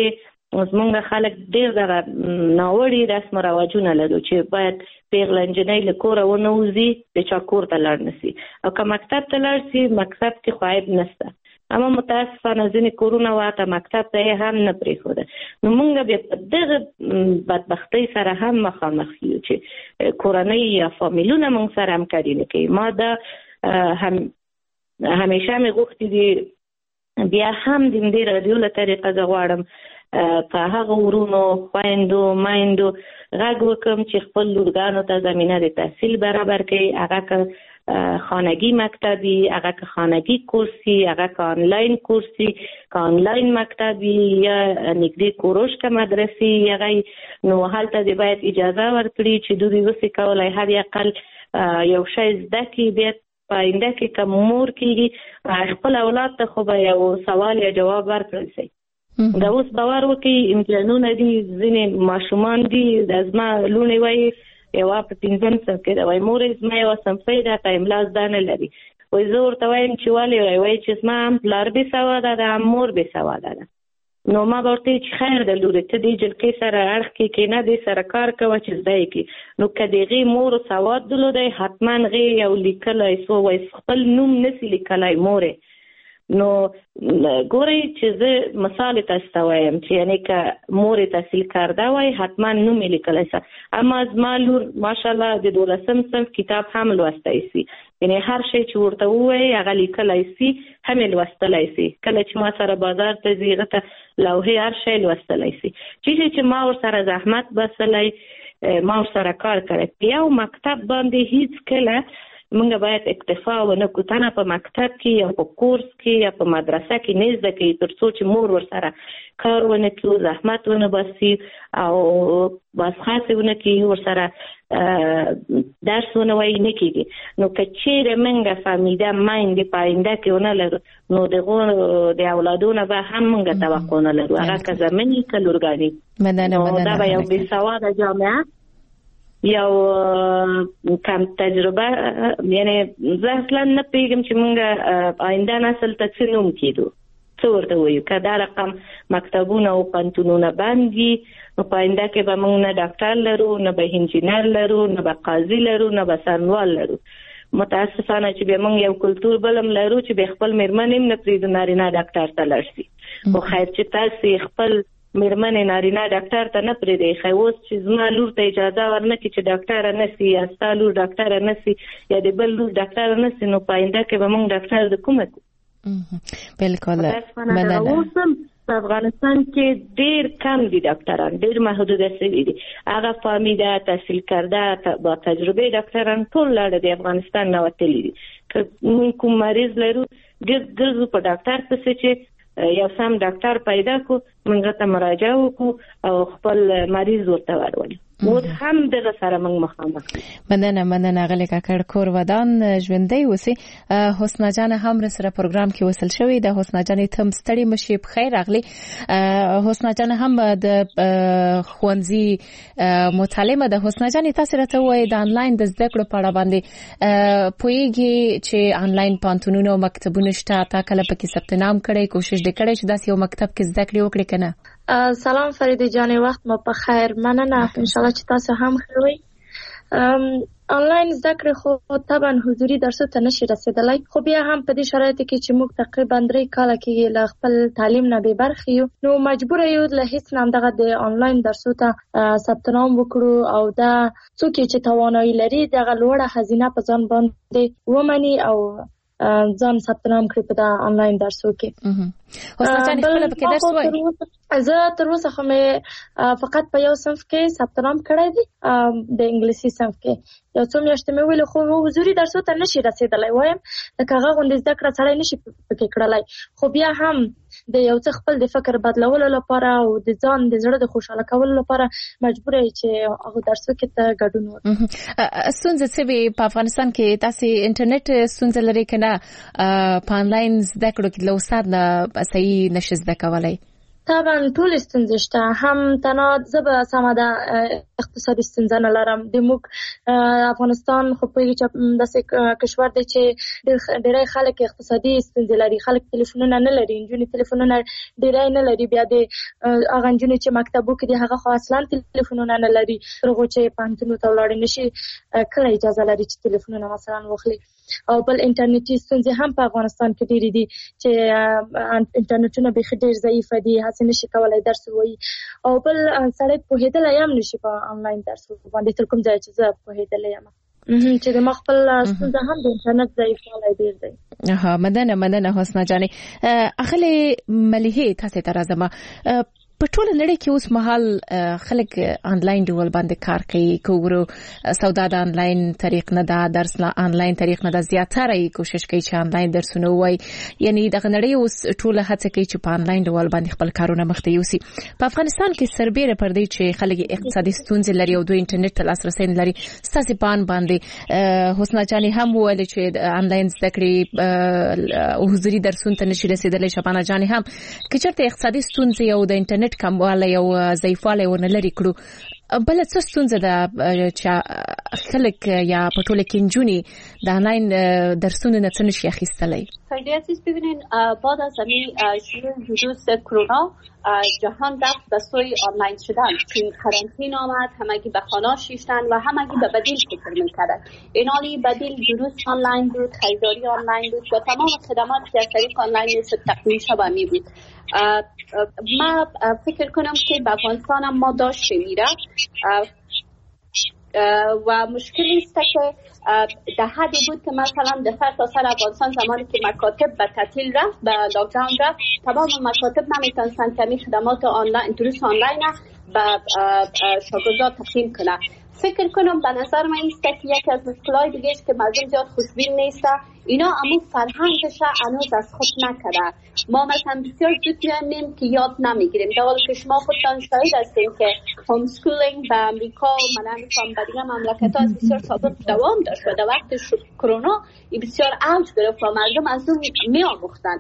S13: زمونږ خلک ډېر دغه ناوړي رسم او رواجونه لرو چې باید پیغله نجلۍ له کوره ونه وځي د چا کور ته لاړ نه سي او که مکتب ته لاړ سي مکتب کې خو عیب نشته اما متاسفانه ځینې کورونه واته مکتب ته یې هم نه پرېښوده نو موږ بیا په دغه بدبختۍ سره هم مخامخ یو چې کورنۍ یا فامیلونه موږ سره همکاري نه کوي. ما دا هم همیشه مې غوښتي دي بیا هم د دې رادیو له طریقه زه غواړم په هغه ورونو خویندو مایندو غږ وکړم چې خپل لورګانو ته زمینه د تحصیل برابر کړي، هغه که خانگی مکتبی، هغه که خانگی کورسی، هغه که آنلاین کورسی، که آنلاین مکتبی یا نږدې کوروش که مدرسې هغه نو هلته دې باید اجازه ورکړي چې دوی وسې کولی حد اقل یو شی زده کړي، بیا په آینده کې که مور کېږي خپل اولاد ته خو به یو سوال یا جواب ورکړل شي. دا اوس باور وکړي امتحانونه دي، ځینې ماشومان دي د زما لوڼې وایي یوه په پنځم صنف کې ده، وایي مورې زما یوه صنفۍ ده ته املا زده نه لري، وایي زه ورته وایم چې ولې، وایي وایي چې زما هم پلار بې سواده ده هم مور بې سواده ده. نو ما به ورته چې خیر ده لورې ته دې جلکۍ سره اړخ کې کېنه، دې سره کار کوه چې زده یې کړي. نو که د هغې مور سواد درلودی حتما هغې یو لیکلی سو، وایي خپل نوم نسي لیکلی مورې. نو ګورئ چې زه مثال تاسو ته وایم چې یعنی که مورې تحصیل کرده وای حتما نوم یې لیکلی سه. اما زما لور ماشاءالله د دولسم صنف کتاب هم لوستی سي، یعنی هر شی چې ورته ووایي هغه لیکلی سي هم یې لوستلی سي. کله چې ما سره بازار ته ځي هغه ته لوحې هر شی لوستلی سي. چیزې چې ما ورسره زحمت بسلی ما ورسره کار کړی. په یو مکتب باندې هیڅ کله موږ باید اکتفا ونه کړو، تنه په مکتب کې یا په کورس کې یا په مدرسه کې نه زده کوي تر څو چې مور ورسره کار ونه کړو، زحمت ونه باسي او باسخاصې ونه کړي، ورسره درس ونه وایي نه کېږي. نو که چیرې موږ فهمیده میندې په آینده کې ونه لرو نو دغو د اولادونه به هم موږ توقع نه لرو، هغه که زمینې که لورګانې. نو دا به یو بېسواده جامعه یو کم تجربه، یعنی زه اصلا نه پیږم چې مونږ آینده نسل ته څه نوم کېدو، څه ورته وایو. که دا رقم مکتبونه او پوهنتونونه بند وي نو په آینده کې به مونږ نه ډاکټر لرو، نه به انجینر لرو، نه به قاضي لرو، نه به څارنوال لرو. متاسفانه چې بیا مونږ یو کلتور بلم لرو چې بیا خپل مېرمن هم نه پرېږدو نارینه ډاکټر ته لاړ شي. خو خیر چې تاسې خپل مېرمنې نارینه ډاکټر ته نه پرېږدئ. ښایي اوس چې زما لور ته اجازه ورنکړي چې ډاکټره نه سي یا ستا لور ډاکټره نه سي یا د بل لور ډاکټره نه سي نو په آینده کې به موږ ډاکټر د کومه کړو؟
S2: بالکل.
S13: اوس هم په افغانستان کې ډېر کم دي ډاکټران، ډېر محدوده شوي دي. هغه فهمیده تحصیل کرده با تجربه ډاکټران ټول لاړه د افغانستان نه وتلي دي. که موږ کوم مریض لرو ګرځو په ډاکټر پسې چې یو سم ډاکټر پیدا کو، موږ ته مراجعه وکړو او خپل مریض ورته ورولو. اوس هم دغه سره موږ مخامخ یو.
S2: مننه مننه غلی کاکړ کور ودان ژوندۍ اوسئ. حسنا جان هم سره پروګرام کې وصل شوې ده. حسنا جان ته هم ستړي مشي، بخیر راغلی. حسنا جان هم د ښوونځي متعلمه ده. حسنا جان تاسو راته وایي د انلاین د زده کړو په اړه باندې پوهیږي چې انلاین پوهنتونونه او مکتبونه شته، تا کله پکې ثبت نام کړی، کوشش دې کړی چې داسې یو مکتب کې زده کړې وکړې که نه؟
S14: سلام فریده جان، وخت مو په خیر. مننه، انشالله چې تاسو هم ښه وئ. آنلاین زده کړې خو طبعا حضوري درسو ته نشي رسیدلی، خو بیا هم په دې شرایطو کې چې موږ تقریبا درې کاله کېږي له خپل تعلیم نه بې برخې یو، نو مجبوره یو له هیڅ نه همدغه د آنلاین درسو ته ثبت نام وکړو او دا څوک چې توانایي لري دغه لوړه هزینه په ځان باندې ومني او ځان ثبت نام کړي په دا آنلاین درسو کې.
S2: حسنا جان خپل پکې درس وایي؟
S14: زه تر اوسه خو مې فقط په یو صنف کې ثبت نام کړی دی، د انګلیسي صنف کې یو څو میاشتې مې ویلې، خو حضوري درسو ته نشي رسیدلی. وایم لکه هغه غوندې زده کړه سړی نشي پکې کړلی، خو بیا هم د یو څه خپل د فکر بدلولو لپاره او د ځان د زړه د خوشحاله کولو لپاره مجبوره یې چې هغه درسو کې ته ګډون وکړي.
S2: ستونزه څه وي په افغانستان کې؟ تاسې انټرنیټ ستونزه لرئ که نه په آنلاین زده کړو کې له استاد نه صحیح نشي زده کولی؟
S14: طبعا ټول ستونزې شته، هم تنها زه به سمه ده اقتصادي ستونزه نه لرم. د موږ افغانستان خو پوهېږي چې داسې کشور دی چې ډېری خلک اقتصادي ستونزې لري، خلک تلیفونونه نه لري، نجونې تلیفونونه ډېری نه لري، بیا د هغه نجونې چې مکتبو کې دي هغه خو اصلا تلیفونونه نه لري، تر هغو چې پوهنتونو ته ولاړې نشي کله اجازه لري چې تلیفونونه مثلا واخلي. او بل انټرنیټي ستونزې هم په افغانستان کې ډېرې دي چې انټرنیټونه بیخي ډېر ضعیفه دي، هسې نشي کولی درس ووایي. او بل سړی پوهېدلی هم نشي په آنلاین درس باندې تر کوم ځای چې زه پوهېدلی یم، چې د ما خپل ستونزه هم د انټرنیټ ضعیفوالی ډېر دی.
S2: ها مننه مننه حسنا جانې. اخلي مليحه تاسو ته راځم. په ټوله نړۍ کې اوس مهال خلک آنلاین ډول باندې کار کوي، کوورو سودا د آنلاین طریق نه ده، درس نه آنلاین طریق نه ده، زیاتره یې کوشش کوي چې آنلاین درسونه وای. یعنی د نړۍ اوس ټوله هڅه کوي چې په آنلاین ډول باندې خپل کارونه مخته یوسي. په افغانستان کې سربېره پر دې چې خلک اقتصادي ستونزې لري او دوی انټرنیټ ته لاسرسي نه لري، ستاسو پان باندې حسنا جانې هم ویل چې آنلاین زده کړې او حضوري درسونه ته نشي رسیدلی. شبانه جانې هم چې چېرته اقتصادي ستونزې او د انټرنیټ کموالی او ضعیفوالی ونه لري کړو، بل څه ستونزه ده چې خلک یا په ټوله کې نجونې د آنلاین درسونو نه څه نشي اخیستلی؟
S12: خیلی عزیز ببینین، بعد از همین شروع ویروس کرونا جهان رفت به سوی آنلاین شدن، چون قرنطینه آمد همگی به خانه شیشتن و همگی به بدیل فکر میکردن. اینالی بدیل درست آنلاین بود، خریداری آنلاین بود و تمام خدمات که از طریق آنلاین میشد تقدیم شده می بود. ما فکر کنم که به افغانستان هم ما داشته میره و مشکل است که در حدی بود که مثلا در سرتاسر افغانستان زمانی که مکاتب به تعطیل رفت، به لاکداون رفت، تمام مکاتب نمیتونستن کمی خدمات آنلاین دروس آنلاین به شاگردان تقدیم کنه. فکر کنم به نظر من است که یکی از مشکلات دیگه است که مردم زیاد خوشبین نیست، اینا امو فرهنگش هنوز از خود نکرده. ما مثلا بسیار زود می‌بینیم که یاد نمیگیریم، در حالی که شما خودتان شاهد هستین که هوم اسکولینگ به امریکا و من نمی‌فهم به دیگه مملکت‌ها از بسیار سابق دوام داشت و در وقت کرونا بسیار اوج گرفت و مردم از اون می‌آموختن.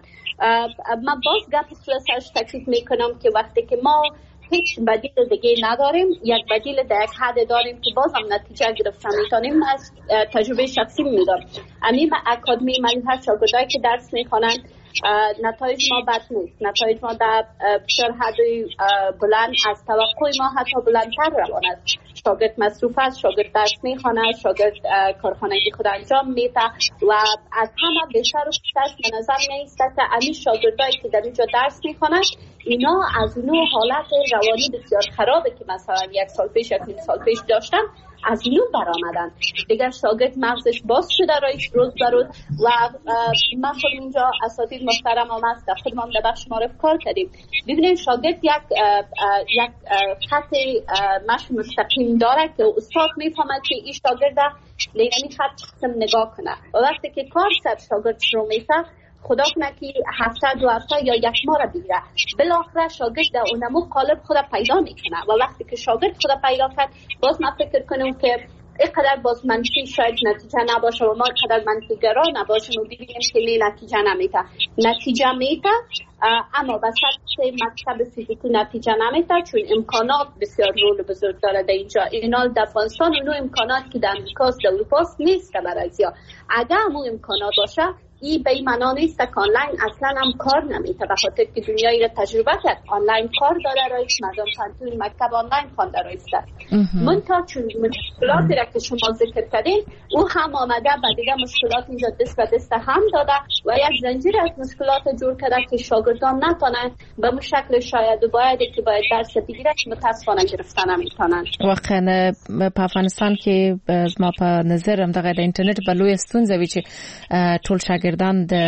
S12: من باز گپ سرش تاکید میکنم که وقتی که ما هیچ بدیل دیگه نداریم، یک بدیل در یک حد داریم که باز هم نتیجه گرفتن میتونیم. از تجربه شخصی میگم، امیم اکادمی ملیحه شاگردایی که درس میخوانند نتایج ما بد نیست، نتایج ما در بسیار حد بلند از توقع ما حتی بلندتر روان است. شاگرد مصروف است، شاگرد درس میخواند، شاگرد کارخانگی خود انجام میده و از همه بیشتر و بیشتر به نظر میایسته که امی شاگردایی که در اینجا درس میخواند اینا از نوع حالت روانی بسیار خرابه که مثلا یک سال پیش یک سال پیش داشتن از اینو برآمدن. دیگر شاگرد مغزش باز شده رایش روز به روز و من خود اینجا اساتید محترم هم هست، خودمان در بخش معرف کار کردیم. ببینید شاگرد یک یک خط مشی مستقیم داره که استاد میفهمد که این شاگرد لیرانی خط قسم نگاه کنه و وقتی که کار صد شاگرد شروع میشه خدا کنه که هفته دو هفته یا یک ماه را بگیره، بالاخره شاگرد در اونمو قالب خود پیدا میکنه و وقتی که شاگرد خود پیدا کرد باز من فکر کنم که اینقدر باز منفی شاید نتیجه نباشه و ما اینقدر منفی گرا نباشیم و ببینیم که نه نتیجه نمیده، نتیجه میده اما به سطح مکتب فیزیکی نتیجه نمیده چون امکانات بسیار رول بزرگ داره در اینجا. اینال در افغانستان اونو امکانات که در امریکاست در اروپاست نیست که برای زیاد. اگر همون امکانات باشه این به این معنا نیست که آنلاین اصلا هم کار نمیده، به خاطر که دنیایی را تجربه کرد آنلاین کار داره رایش، مردم پنتون مکتب آنلاین خوانده رایسته. منتها چون مشکلاتی را که شما ذکر کردین او هم آمده و دیگه مشکلات اینجا دست به دست هم داده و یک زنجیر از مشکلات جور کرده که شاگردان نتونن به اون شکل شاید باید که باید درس بگیره متاسفانه گرفتن نمیتونن.
S2: واقعا په افغانستان کې ما په نظر هم دغه د انټرنیټ په لوی ستونزه وی چې ټول شاګردان د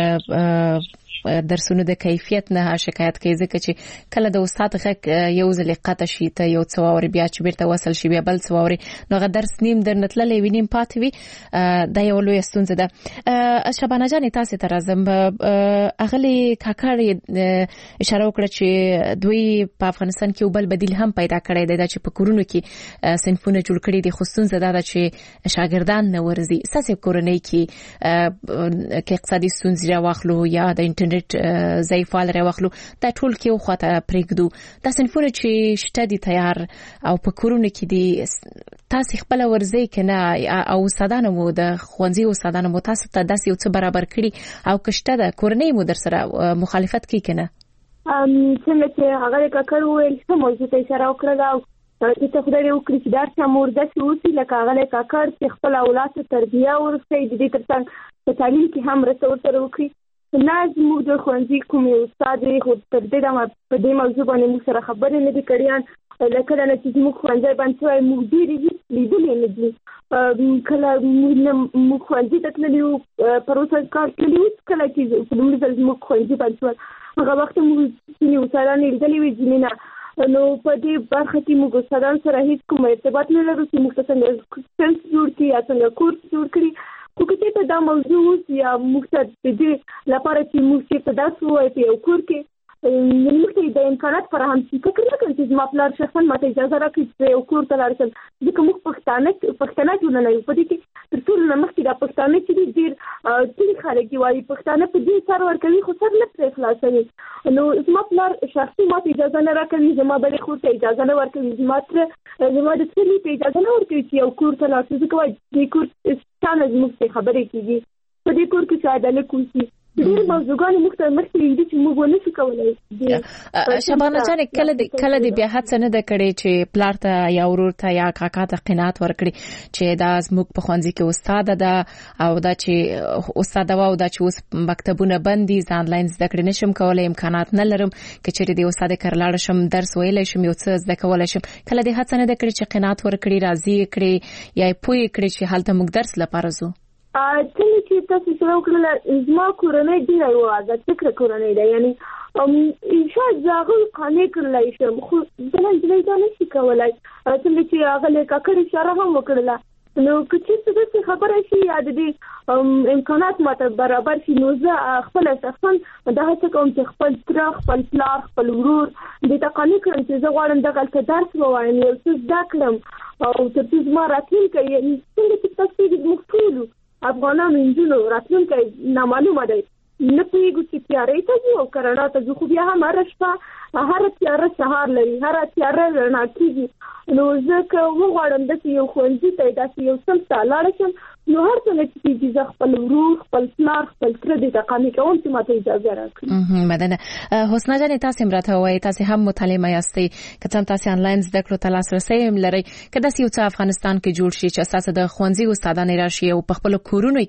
S2: درسونو د کیفیت نه شکایت کوي، ځکه چې کله د استاد غږ یو ځل قطع شي ته یو څو اور بیا چې بیرته وصل شي بیا بل څو اور نو غ درس نیم درنتللې وینیم پاتې وي، دا یو لوی ستونزه ده. شبانه جان تاسو ته راځم، اغلی کاکړ اشاره وکړه چې دوی په افغانستان کې بل بدیل هم پیدا کړی دی چې په کورونو کې صنفونه جوړ کړي دي، خو ستونزه ده چې شاګردان نه ورزي. تاسو کورنۍ کې کې اقتصادي ستونزې راوخلو یا د انټرنیټ انټرنیټ ضعیفوالی راوخلو دا ټول کې وخته پرېږدو دا صنفونه چې شته دي تیار او په کورونو کې دي تاسو خپل ورځي کنه او استادانو مو د خوانزي استادانو مو تاسو ته داسې یو څه برابر کړي او کشته د کورنۍ مو در سره مخالفت کوي کنه
S11: ام څنګه چې هغه ککړ ویل څه موضوع ته اشاره وکړه او چې ته خدای وکړي چې دا څمور د سوسي لکه هغه ککړ چې خپل اولاد ته تربیه ورسوي د دې ترڅنګ په تعلیم کې هم رسول سره وکړي نه زموږ د خوانزي کوم استاد خو تر دې دا په دې موضوع باندې موږ سره خبرې نه دي کړې لکه دا چې موږ خوانزي باندې موږ ډېری لیدلې نه دي کله موږ خوانزي ته تللو پروسه کار کړی کله چې په موږ د موږ خوانزي باندې هغه وخت موږ یو سره نه لیدلې وې جنینا نو په دې برخه کې موږ استادان سره هیڅ کوم ارتباط نه لرو چې موږ څنګه سنس جوړ کړي یا څنګه کورس جوړ کړي خو که ته دا موضوع یا موږ ته دې لپاره چې موږ چې په داسې وای په یو کور کې موږ ته د امکانات فراهم شي فکر نه کوم چې ما پلار شخصا ماته اجازه راکړي چې یو کور ته لاړ شم ځکه موږ پښتانه پښتانه ټولنه یو په دې کې تر ټولو نه مخکې دا پښتانه چې ډېر ټول خلک وایي پښتانه په دې سر ورکوي خو سر نه پرې خلاصوي نو زما پلار شخصي ماته اجازه نه راکوي زما بلې خور ته اجازه نه ورکوي زما تر زما د سړي ته اجازه نه ورکوي چې یو کور ته لاړ شي ځکه وایي دې کور ستانه زموږ څخه خبرې کېږي په دې کور کې چې عدالت وشي ډېر موضوعګان موږ ته مخکې دي چې موږ ونه شو کولای
S2: شبانه جان کله دې کله دې بیا هڅه نه ده کړې چې پلار ته یا ورور ته یا کاکا ته قناعت ورکړي چې دا زموږ په ښوونځي کې استاد ده او دا چې استاد و او دا چې اوس مکتبونه بند دي زه آنلاین زده کړې نشم کولای امکانات نه لرم که چېرې د استاد کره لاړ شم درس ویلی شم یو څه زده کولی شم کله دې هڅه نه ده کړې چې قناعت ورکړي راضي یې کړي یا یې پوه یې کړي چې هلته موږ درس لپاره ځو
S11: څنګه چې تاسو سره وکړل زما کورنۍ ډېره یو آزاد فکره کورنۍ ده یعنی شاید زه هغه قانع کړلی شم خو بله نجلۍ دا نشي کولی څنګه چې هغه له کاکړ اشاره هم وکړله نو که چېرته داسې خبره شي یا د دې امکانات ماته برابر شي نو زه خپله شخصا دا هڅه کوم چې خپل تره خپل پلار خپل ورور دې ته قانع کړم چې زه غواړم دغلته درس ووایم یو څه زده کړم او تر څو زما راتلونکی څنګه چې تاسو یې موږ ټولو افغانانو نجونو راتلونکی نامعلومه دی نه پوهېږو چې تیارې ته ځو او که رڼا ته ځو خو بیا هم هره شپه هره تیاره سهار لري هره تیاره رڼا کېږي نو زه که وغواړم داسې یو ښوونځي ته داسې یو صنف ته لاړه شم نو هر څنګه چې کېږي زه خپل ورور خپل پلار خپل تره دې ته قانع کوم چې ماته اجازه راکړي
S2: مننه حسنا جانې تاسې هم راته ووایئ تاسې هم متعلمه یاستئ که څه هم تاسې آنلاین زده کړو ته لاسرسی هم لرئ که داسې یو څه افغانستان کې جوړ شي چې ستاسو د ښوونځي استادانې راشي او په خپلو کورونو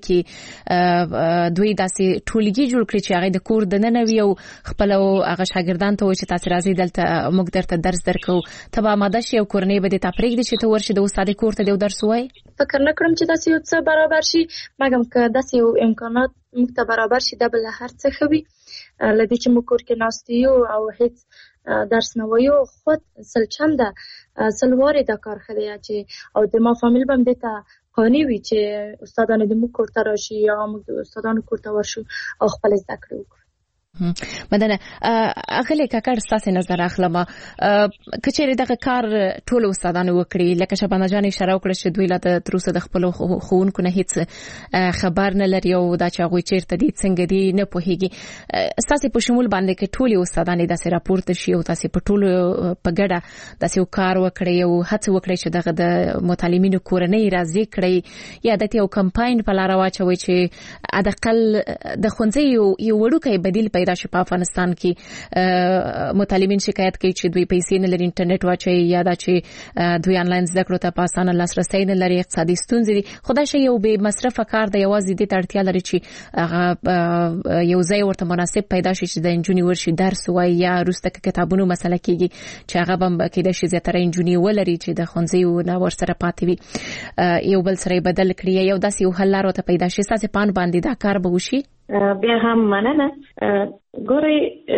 S2: کې دوی داسې ټولګي جوړ کړي چې هغه د کور دننه وي او خپلو هغه شاګردان ته وایي چې تاسې راځئ دلته موږ درته درس درکوو ته به اماده شي او کورنۍ به دې ته پرېږدي چې ته ورشي د استادې کور ته دې یو درس ووایي
S14: فکر نه کړم چې داسې یو څه برابر شي مګم که داسې یو امکانات موږ ته برابر شي دا به له هر څه ښه وي له دې چې موږ کور کې ناست یو او هیڅ درس نه وایو خود سل چنده سل وارې دا کار ښه دی چې او د ما فامیل به هم دې ته قانع وي چې استادانو د موږ کور ته راشي یا موږ د استادانو کور ته ورشو او خپل زده کړې وکړو
S2: مدنه اغلی کاکړ ستاسو نظر اخلم کچېرې دغه کار ټول استادانو وکړي لکه شبانه جان اشاره وکړه چې دوی لا د تروسه د خپل خوونکو نه هیڅ خبر نه لري او دا چې هغه چیرته دي څنګه دي نه پوهیږي ستاسو په شمول باندې کې ټول استادانو داسې راپورته شي او تاسو په ټول په ګډه داسې کار وکړي او هڅه وکړي چې دغه د متعلمینو کورنۍ راضي کړي یا د یو کمپاین په لار واچوي چې ادقل د ښوونځي یو وړوکی بدیل پیدا شي په افغانستان کې متعلمین شکایت کوي چې دوی پیسې نه لري انټرنیټ واچي یا دا چې دوی آنلاین زده کړو ته په اسانه لاسرسی نه لري اقتصادي ستونزې دي خدای شي یو به مصرف کار دی یوازې د اړتیا لري چې هغه یو ځای ورته مناسب پیدا شي چې د انجونی ورشي درس وای یا روسته کتابونو مسله کېږي چې هغه بم کېده شي زیاتره انجونی ولري چې د خونځي نه ورسره پاتې وي یو بل سره بدل کړي یو داسې یو حل لار ته پیدا شي ساسه پان باندې دا کار به وشي
S13: بیا هم مننه ګوري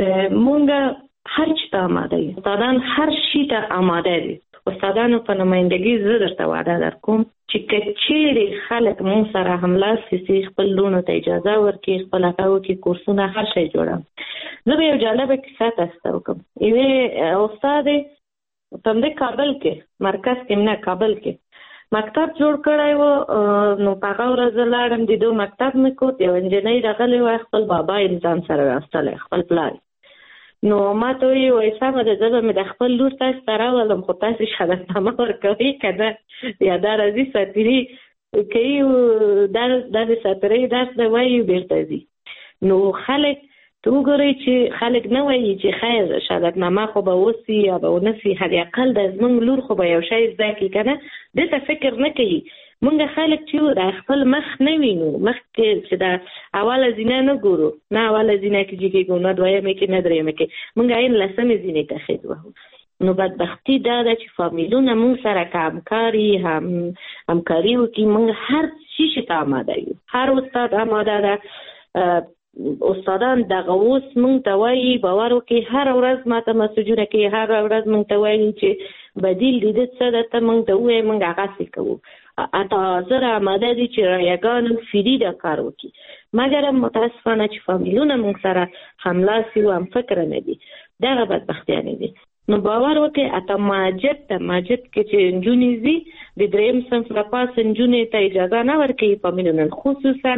S13: مونږ هر څه ته آماده یو استادان هر شي ته آماده دي استادانو په نمائندګي زه درته وعده درکوم چې کچېرې خلک مون سره حمله سي خپل لونو ته اجازه ورکړي خپل هغه کې کورسونه هر شي جوړم زه یو جالبه کیسه تاسو کوم یوه استاد په دې کابل کې مرکز کې نه کابل کې مکتب جوړ کړی و. نو په هغه ورځ لاړم د دوی مکتب مې کوت. یو انجنیر راغلی و، خپل بابا یې ځان سره راوستلی، خپل پلار. نو ما ته وایي وایي سمه ده، زه به مې د خپل لور تاسو ته راولم، خو تاسې شهادتنامه ورکوئ که نه، یا دا راځي ساتیري کوي، دا د ساتیرۍ درس نه وایي بېرته ځي. نو خلک ته وګورئ چې خلک نه وایي چې خیر شهادتنامه خو به وسي یا به ونه سي، حداقل د زموږ لور خو به یو شی زده کړي که نه، دې ته فکر نه کوي. مونږ خلک چې د خپل مخ نه وینو، مخکې چې د اوله زینه نه ګورو، نه اوله زینه کې چې کېږو، نه دویمې کې، نه درېیمې کې، مونږ عین لسمې زینې ته خېږ وهو. نو بدبختي دا ده چې فامیلونه مونږ سره که همکاري هم همکاري وکړي، مونږ هر شي ته آماده یو، هر استاد آماده ده. استادان دغه اوس مونږ ته وایي باور وکړي، هر ورځ ما ته مسجونه کوي، هر ورځ مونږ ته وایي چې بدیل د دې څه ده، ته مونږ ته ووایې مونږ هغسې کوو. اته حاضر آماده دي چې رایګانو فری دا کار وکړي، مګر متاسفانه چې فامیلونه مونږ سره هملاسي و همفکره نه دي، دغه بدبختیانې دي. نو باور وکړئ اته ماجد ته ماجد کې چې نجونې ځي، د درېیم صنف لپاسه نجونې ته اجازه نه ورکوي فامیلونه، خصوصا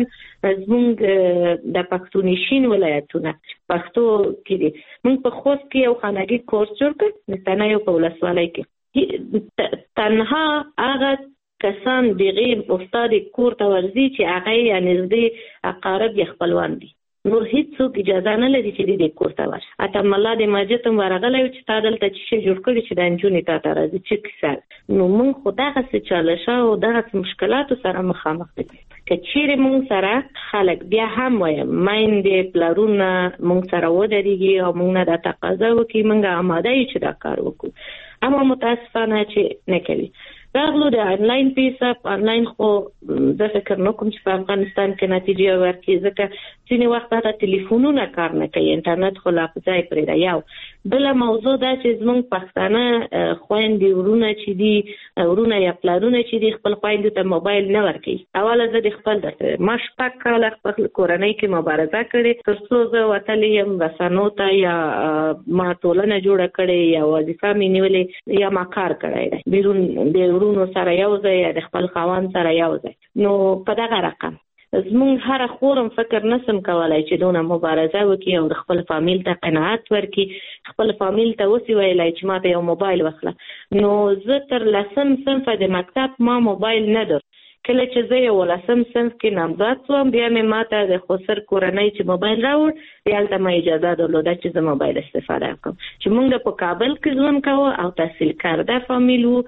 S13: زموږ د پښتونشین ولایتونه پښتو کې دي. مونږ په خوست کې یو خانګي کورس جوړ کړ، د تنهایو په ولسوالۍ کې. تنها هغه کسان دغه استاد کور ته ورځي چې هغه یې نږدې اقارب یا خپلوان دي، نور هیڅوک اجازه نه لري چې دې کور ته ورشي. اته ملا د ماجد هم ورغلی و چې تا دلته چې شی جوړ کړي چې د نجونې تا ته راځي چې کیسه. نو مونږ خو دغسې چالشه او دغسې مشکلاتو سره مخامخ دي. که چیرې مونږ سره خلک بیا هم وایم میندې پلرونه مونږ سره ودرېږي او مونږ نه دا تقاضا وکړي، مونږ آماده یو چې دا کار وکړو، اما متاسفانه چې نه کوي. راغلو د آنلاین پیسه، آنلاین خو زه فکر نه کوم چې په افغانستان کې نتیجه ورکړي، ځکه ځینې وخت هغه ټلیفونونه کار نه کوي، انټرنیټ خو لا په ځای پرېږده. یو بله موضوع دا چې زموږ پښتانه خویندې ورونه چې دي، ورونه یا پلرونه چې دي، خپل خویندو ته موبایل نه ورکوي. اوله زه د خپل درته ما شپږ کاله خپل کورنۍ کې مبارزه کړې تر څو زه وتلی یم رسنو ته، یا ما ټولنه جوړه کړې، یا وظیفه مې نیولې، یا ما کار کړی دی بیرون د ورونو سره یو ځای یا د خپل خاوند سره یو ځای. نو په دغه رقم زمونږ هره خورم فکر نسم کولای چې دونه مبارزه وکړي او د خپل فامیل ته قناعت ورکړي، خپل فامیل ته وسی ویلای چې ما ته یو موبایل واخله. نو زه تر لسم صنفه د مکتب ما موبایل نه در، کله چې زه یو لسم صنف کې نامزد شوم، بیا مې ما ته د خسر کورنۍ چې موبایل راوړ، هلته ما اجازه درلوده چې زه موبایل استفاده کړم. چې موږ په کابل کې ژوند کوو او تحصیل کرده فامیل وو،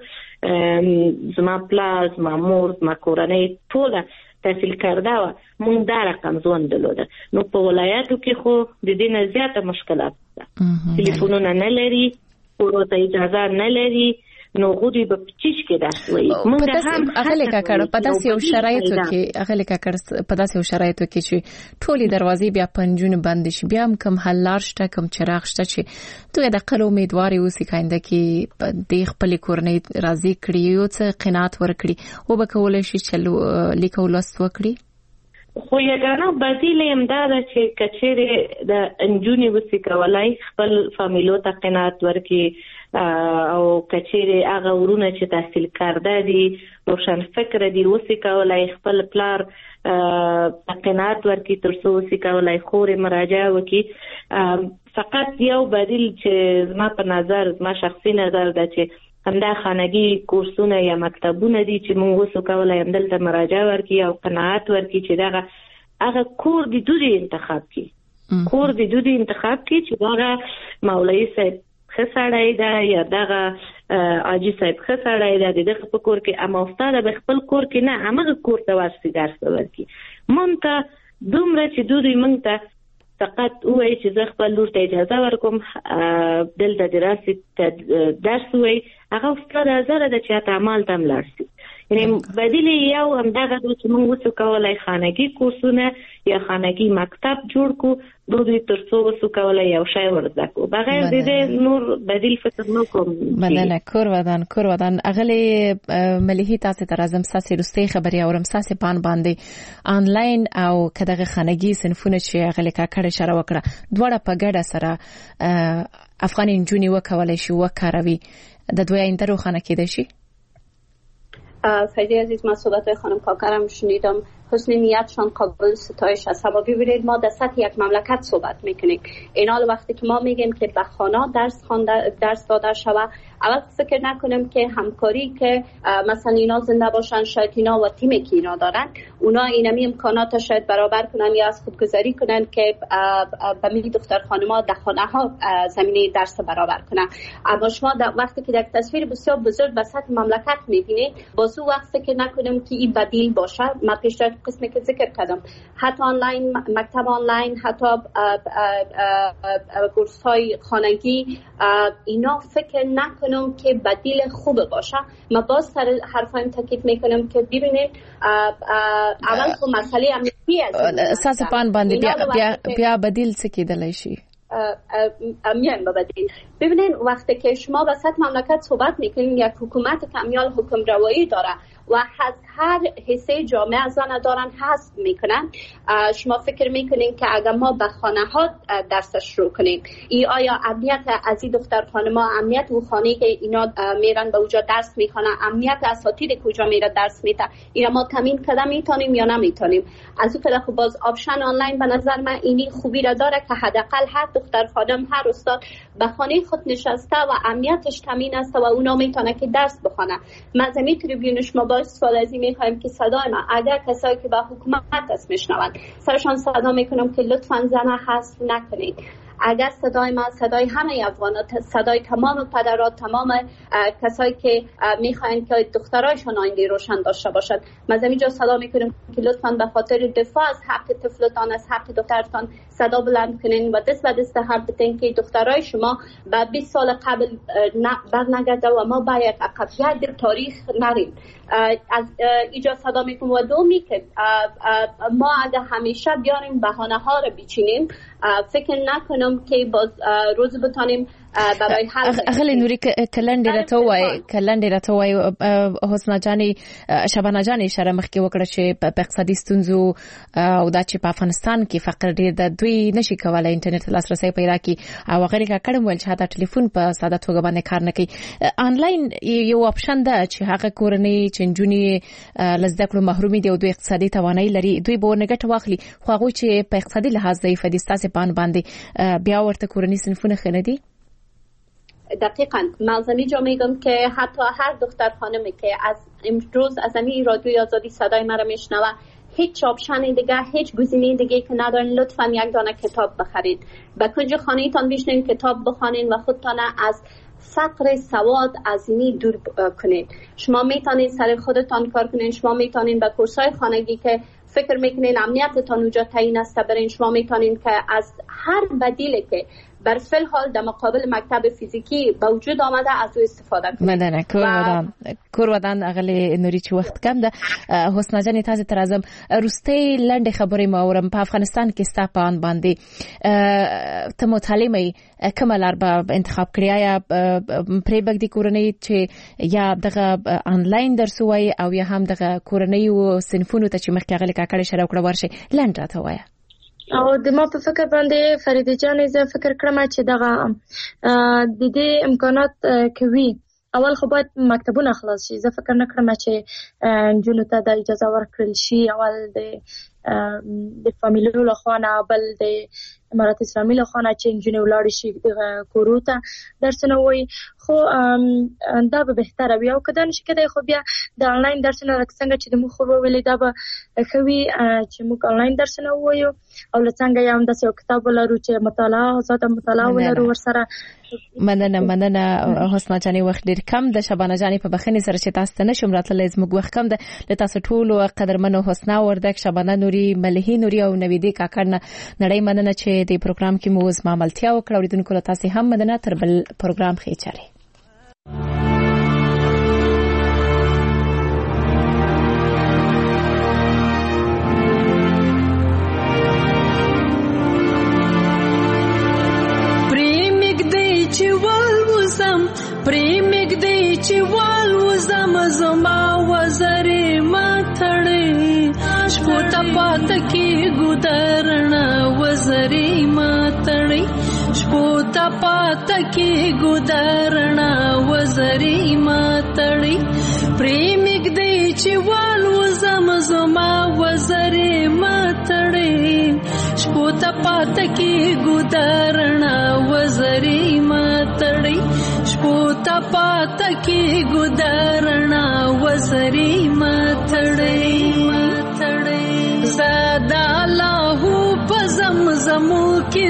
S13: زما پلار، زما مور، زما کورنۍ ټوله تحصیل کرده وه، موږ دا رقم ژوند درلوده. نو په ولایاتو کې خو د دې نه زیاته مشکلات ده، تلیفونونه نه لري، کورو ته اجازه نه لري، نو غوډي په چیش کې درس وایي.
S2: موږ هم اغلی کاکړ په داسې یو شرایطو کې اغلی کاکړ په داسې یو شرایطو کې چې ټولې دروازې بیا پنجونه بند شي، بیا هم کم حل لار شته، کم چراغ شته چې دوی د خپل امیدواري اوسې کاینده کې د خپل کورنۍ راضي کړي، یو څه قناعت ورکړي او به کولای شي چې لیکو لوست وکړي.
S13: خو یګانه بدیل هم دا ده چې کچېرې د انجونې وسې کولای خپل فامیلو ته قناعت ورکړي، او کچېرې هغه ورونه چې تحصیل کرده دي، روشن فکر دي، وسې کولای خپل پلار قناعت ورکړي تر څو وسې کولای خورې مراجعه وکړي. فقط یو بدیل چې زما په نظر، زما شخصي نظر ده چې همدا خانګي کورسونه یا مکتبونه دي چې موږ وسو کولای همدلته مراجعه ورکړي او قناعت ورکړي چې دغه هغه کور د دوی انتخاب کړي، کور د دوی انتخاب کړي چې دغه مولوي صاحب ښه سړی ده یا دغه حاجي صاحب ښه سړی ده، د دغه په کور کې، اما استاد به خپل کور کې نه، همغه کور ته ورسي درس ورکړي. مونږ ته دومره چې دوی مونږ ته فقط وایي چې زه خپل لور ته اجازه ورکوم دلته د راسي درس وایي، هغه استاد حاضره ده چې هته عمل ته هم لاړ شي. یعنې بدیل یو همدغه ده چې موږ وسو کولای خانګي کورسونه یا خانګي مکتب جوړ کړو، دوی تر څو وسو کولای یو شی ورزده کړو، بغیر د دې نور بدیل فکر نه کوم.
S2: مننه. کور ودان کور ودان اغلی مليحي تاسو ته راځم، ساسي رستي خبري اورم، ساسي پان باندې آنلاین او کداغه خانګي صنفونه چې اغلی کاکړه شره وکړه، دواړه په ګډه سره افغان انجونی وکولای شي وکاروي، د دوی اندرو خانه کېدای شي.
S12: فریده عزیز، من صحبت خانم کاکرم شنیدم، حسن نیتشان قابل ستایش است. اما ببینید ما در سطح یک مملکت صحبت میکنیم. این حال وقتی که ما میگیم که به خانه درس خوانده درس داده شود، اول فکر نکنیم که همکاری که مثلا اینا زنده باشن، شاید اینا و تیمی که اینا دارن اونا اینمی امکانات شاید برابر کنن یا از خودگذاری کنن که به می دختر خانم‌ها در خانه ها زمینه درس برابر کنن. اما شما در وقتی که یک تصویر بسیار بزرگ به سطح مملکت میبینید، باز او وقت فکر نکنیم که این بدیل باشه. من پیشتر قسمی که ذکر کردم، حتی آنلاین، مکتب آنلاین، حتی کورس های خانگی، اینا فکر نکنم که بدیل خوب باشه. ما باز سر حرفایم تاکید میکنم که ببینید اول خو مسئله امنیتی است.
S2: اساس پان باندې بیا بیا بیا بدیل څه کېدلی شي؟
S12: میان به بدیل. ببینید وقتی که شما به سطح مملکت صحبت میکنید، یک حکومت کمیال حکم روایی داره و از هر حصه جامعه از آن دارن حذف میکنن. شما فکر میکنین که اگر ما به خانه ها درس شروع کنیم، ای آیا امنیت از این دختر خانما، امنیت و خانه که اینا میرن به اونجا درس میکنن، امنیت اساتید کجا میره درس میده، اینا ما تامین کردن میتونیم یا نمیتونیم؟ از اون طرف باز آپشن آنلاین به نظر من اینی خوبی را داره که حداقل هر دختر خانم، هر استاد به خانه خود نشسته و امنیتش تامین است و اونا میتونه که درس بخونه. من زمین تریبیون شما باز سوال از این میخوایم که صدای ما اگر کسایی که به حکومت است میشنوند سرشان صدا میکنم که لطفاً زن حذف نکنید. اگر صدای ما صدای همه افغانات، صدای تمام پدرات، تمام کسایی که میخواین که دخترایشان آینده روشن داشته باشد، ما از اینجا صدا میکنیم که لطفاً به خاطر دفاع از حق طفلتان، از حق دخترتان صدا بلند کنین و دست به دست هم بدین که دخترای شما به بیست سال قبل برنگرده و ما باید عقب در تاریخ نریم. از اینجا صدا میکنم و دومی که ما اگر همیشه بیاریم بهانه ها رو بچینیم، فکر نکنم که باز روز بتانیم برای حل.
S2: اغلی نوری کلنډ راته وای کلنډ راته وای حسنا جانی شبانه جانی اشاره مخکې وکړه چې په اقتصادي ستونزو او دا چې په افغانستان کې فقر ډیر د دوی نشي کولای انټرنیټ لاسرسي پیدا کړي او غیر کا کړم ول چې دا ټلیفون په ساده توګه باندې کار نه کوي. آنلاین یو اپشن ده چې هغه کورنۍ چې جنونی لزده کړو محرومي دي او دوی اقتصادي توانایي لري، دوی به ورنګټ واخلي، خو هغه چې په اقتصادي لحاظ ضعیف دي ستاسو پان باندې بیا ورته کورنۍ صنفونه خنه دي.
S12: دقیقاً ملزمی جا میگم که حتی هر دختر خانمی که از امروز از امی رادیوی آزادی صدای مرا میشنوه، هیچ آپشن دیگه، هیچ گزینه دیگه که ندارین، لطفاً یک دانه کتاب بخرید، به کنج خانه تان بشینین کتاب بخوانین و خودتان از فقر سواد از اینی دور کنید. شما میتونید سر خودتان کار کنین، شما میتونید به کورسای خانگی که فکر میکنین امنیتتان اونجا تعیین است برین، شما میتونید که از هر بدیلی که بر فل حال در مقابل مکتب فیزیکی به وجود آمده از او استفاده کنید.
S2: مننه کور ودان کور ودان اغلی نوری چې وخت کم ده. حسنا جان تاسو تر ازم روستي لنډ خبرې ما اورم په افغانستان کې ستاپان باندې ته مطالعه کومه لار به انتخاب کړی یا پرې بګ دي کورنۍ چې یا دغه آنلاین درس وای او یا هم دغه کورنۍ او صنفونو ته چې مخکې غلي کاکړې شره وکړه ورشي لنډ راته وای.
S14: او د ما په فکر باندې فریده جان زه فکر کړم چې دغه د دې امکانات کوي. اول خو باید مکتبونه خلاص شي. زه فکر نه کړم چې جنونو ته د اجازه ورکړل شي. اول د د فامیلونو له خوا نه، بل د امارات اسلامي له خوا نه چې جنونو ولاړ شي کورو ته درسونه وایي، خو دا به بهتره وي. او که دا نشي کېدای خو بیا د آنلاین درسونه لکه څنګه چې د موږ خور وویلې دا به ښه وي چې موږ آنلاین درسونه ووایو او له څنګه یې همداسې یو کتاب ولرو چې مطالعه ازاده مطالعه ولرو ورسره.
S2: مننه مننه حسنا جانې، وخت ډېر کم د شبانه جانې په بخښنې سره چې تاسو ته نشم راتللی، زموږ وخت کم ده. له تاسو ټولو قدرمنو حسنا وردک، شبانه نوري، ملهي نوري او نویدې کاکړ نه نړۍ مننه چې د پروګرام کې مو زما ملتیا وکړه. اوریدونکو له تاسو هم مننه. تر بل پروګرام ښې چارې.
S15: پریمګ دی چې وال وزم زما وزرې ماتړې شپو ته پات کې ګودرنا وزرې ماتړې شپو ته پات کې ګودرنا وزرې ماتړې پریمګ دی چې وال وزم زما وزرې ماتړې شپو ته پات کې ګدارنا وزرې ماتړې شپو ته پات کې ګدارنا وزرې ماتړې ماتړې زادا الله زمزمو کې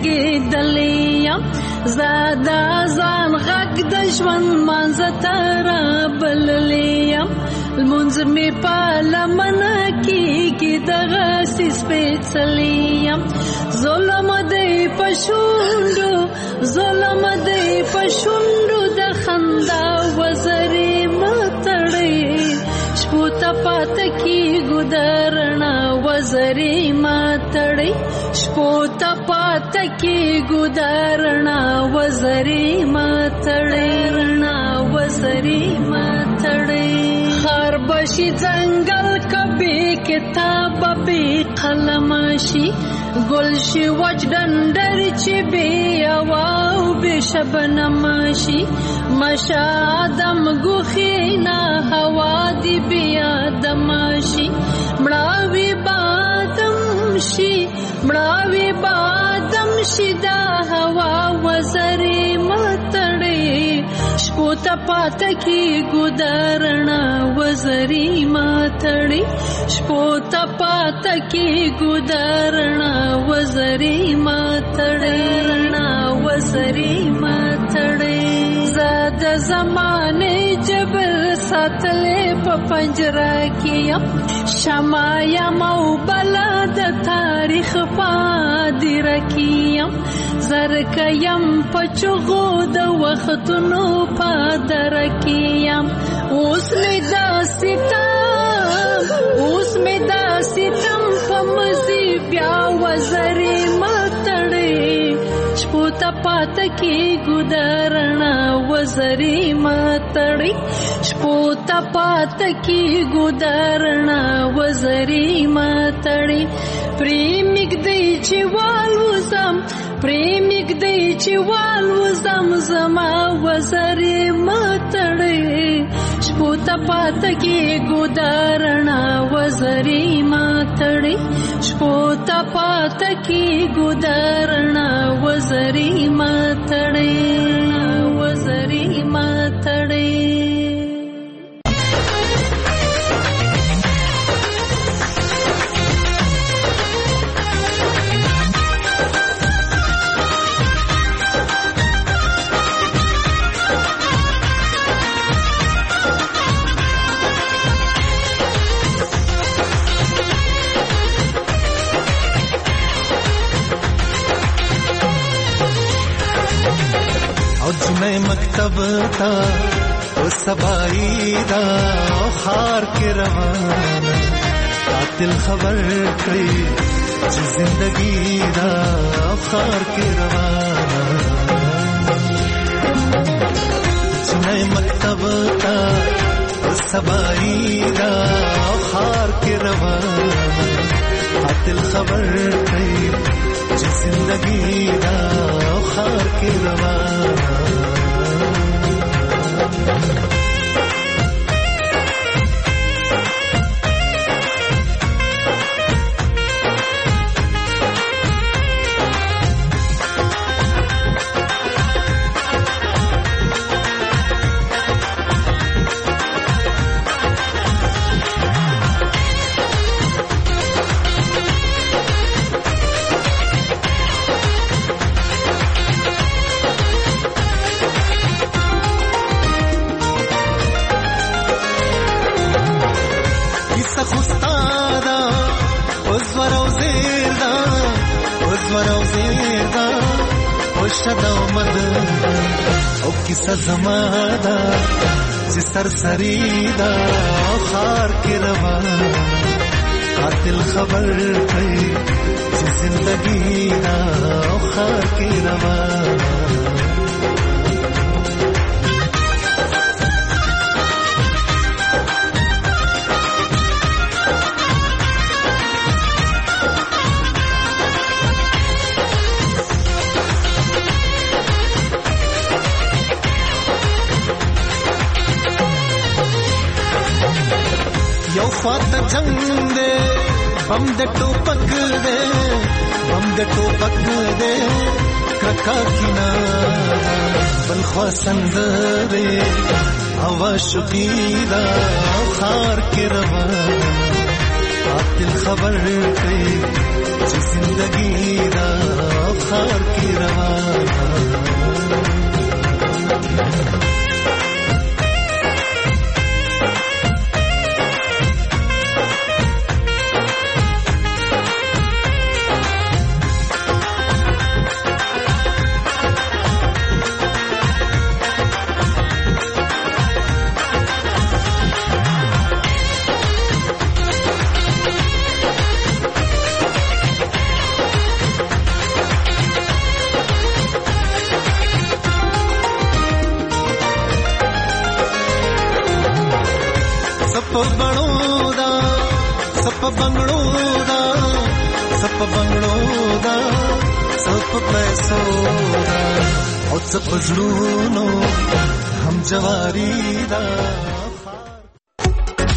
S15: زګېدلې زادا ځان غږ د ژوند منځ ته رابللې لمونځ مې په لمنه کېږي دغسې سپېڅلې ظلم دی په شونډو ظلم دی په شونډو د خندا وزرې ماتړې شپو ته پاته کېږو درنا وزرې ماتړې شپو ته پاته کېږو درنا وزرې ماتړې رڼا وزرې ماتړې خار بشي ځنګل کبي کتاب به قلم شي ګل شي وچ ډنډر چې بې اواو بې شبنم شي مشا آدم ګوخینا هوا دی بې آدم شي مړاوي بادم شي مړاوي بادم شي دا هوا وزرې ماتړې شپو ته پاته کېږو درنا وزرې ماتړې شپو ته پاته کېږو درنا وزرې ماتړې رڼا وزرې ماتړې زاد زمانه جبر ساتلې په پنجره کې شمع یم او بلا د تاریخ پادره کې زرک یم په چغو د وختونو پادره کې اوس مې دا ستم اوس مې دا ستم په مزي بیا وزرې ماتړې شپو ته پاته کېږو درنا وزرې ماتړې شپو ته پاته کېږو درنا وزرې ماتړې پرې مګدې چې والوزم پرې مګدې چې والوزم زما وزرې ماتړې شپو ته پاته کېږو درنا وزرې ماتړې شپو ته پاته کېږو درنا وزرې ماتړې وزرې ماتړې
S16: جنې مکتب تا او سبای دا خار کې روان قاتل خبر کړي چې زندگی دا خار کې روان جنې مکتب تا او سبای دا خار کې روان قاتل خبر کړي چې زندگی دا خار کې روان زمادا چې سرسری دا خار کې روان قاتل خبر کړي چې زندگی دا خار کې روان یو خواته جنگ دے بم د ټوپک دے بم د ټوپک دے کرکا کینا بل خوا سندره هوا شقیدا خار کې روان قاتل خبر کوي چې زندگی دا خار کې روان
S15: پزړونو هم جواری دا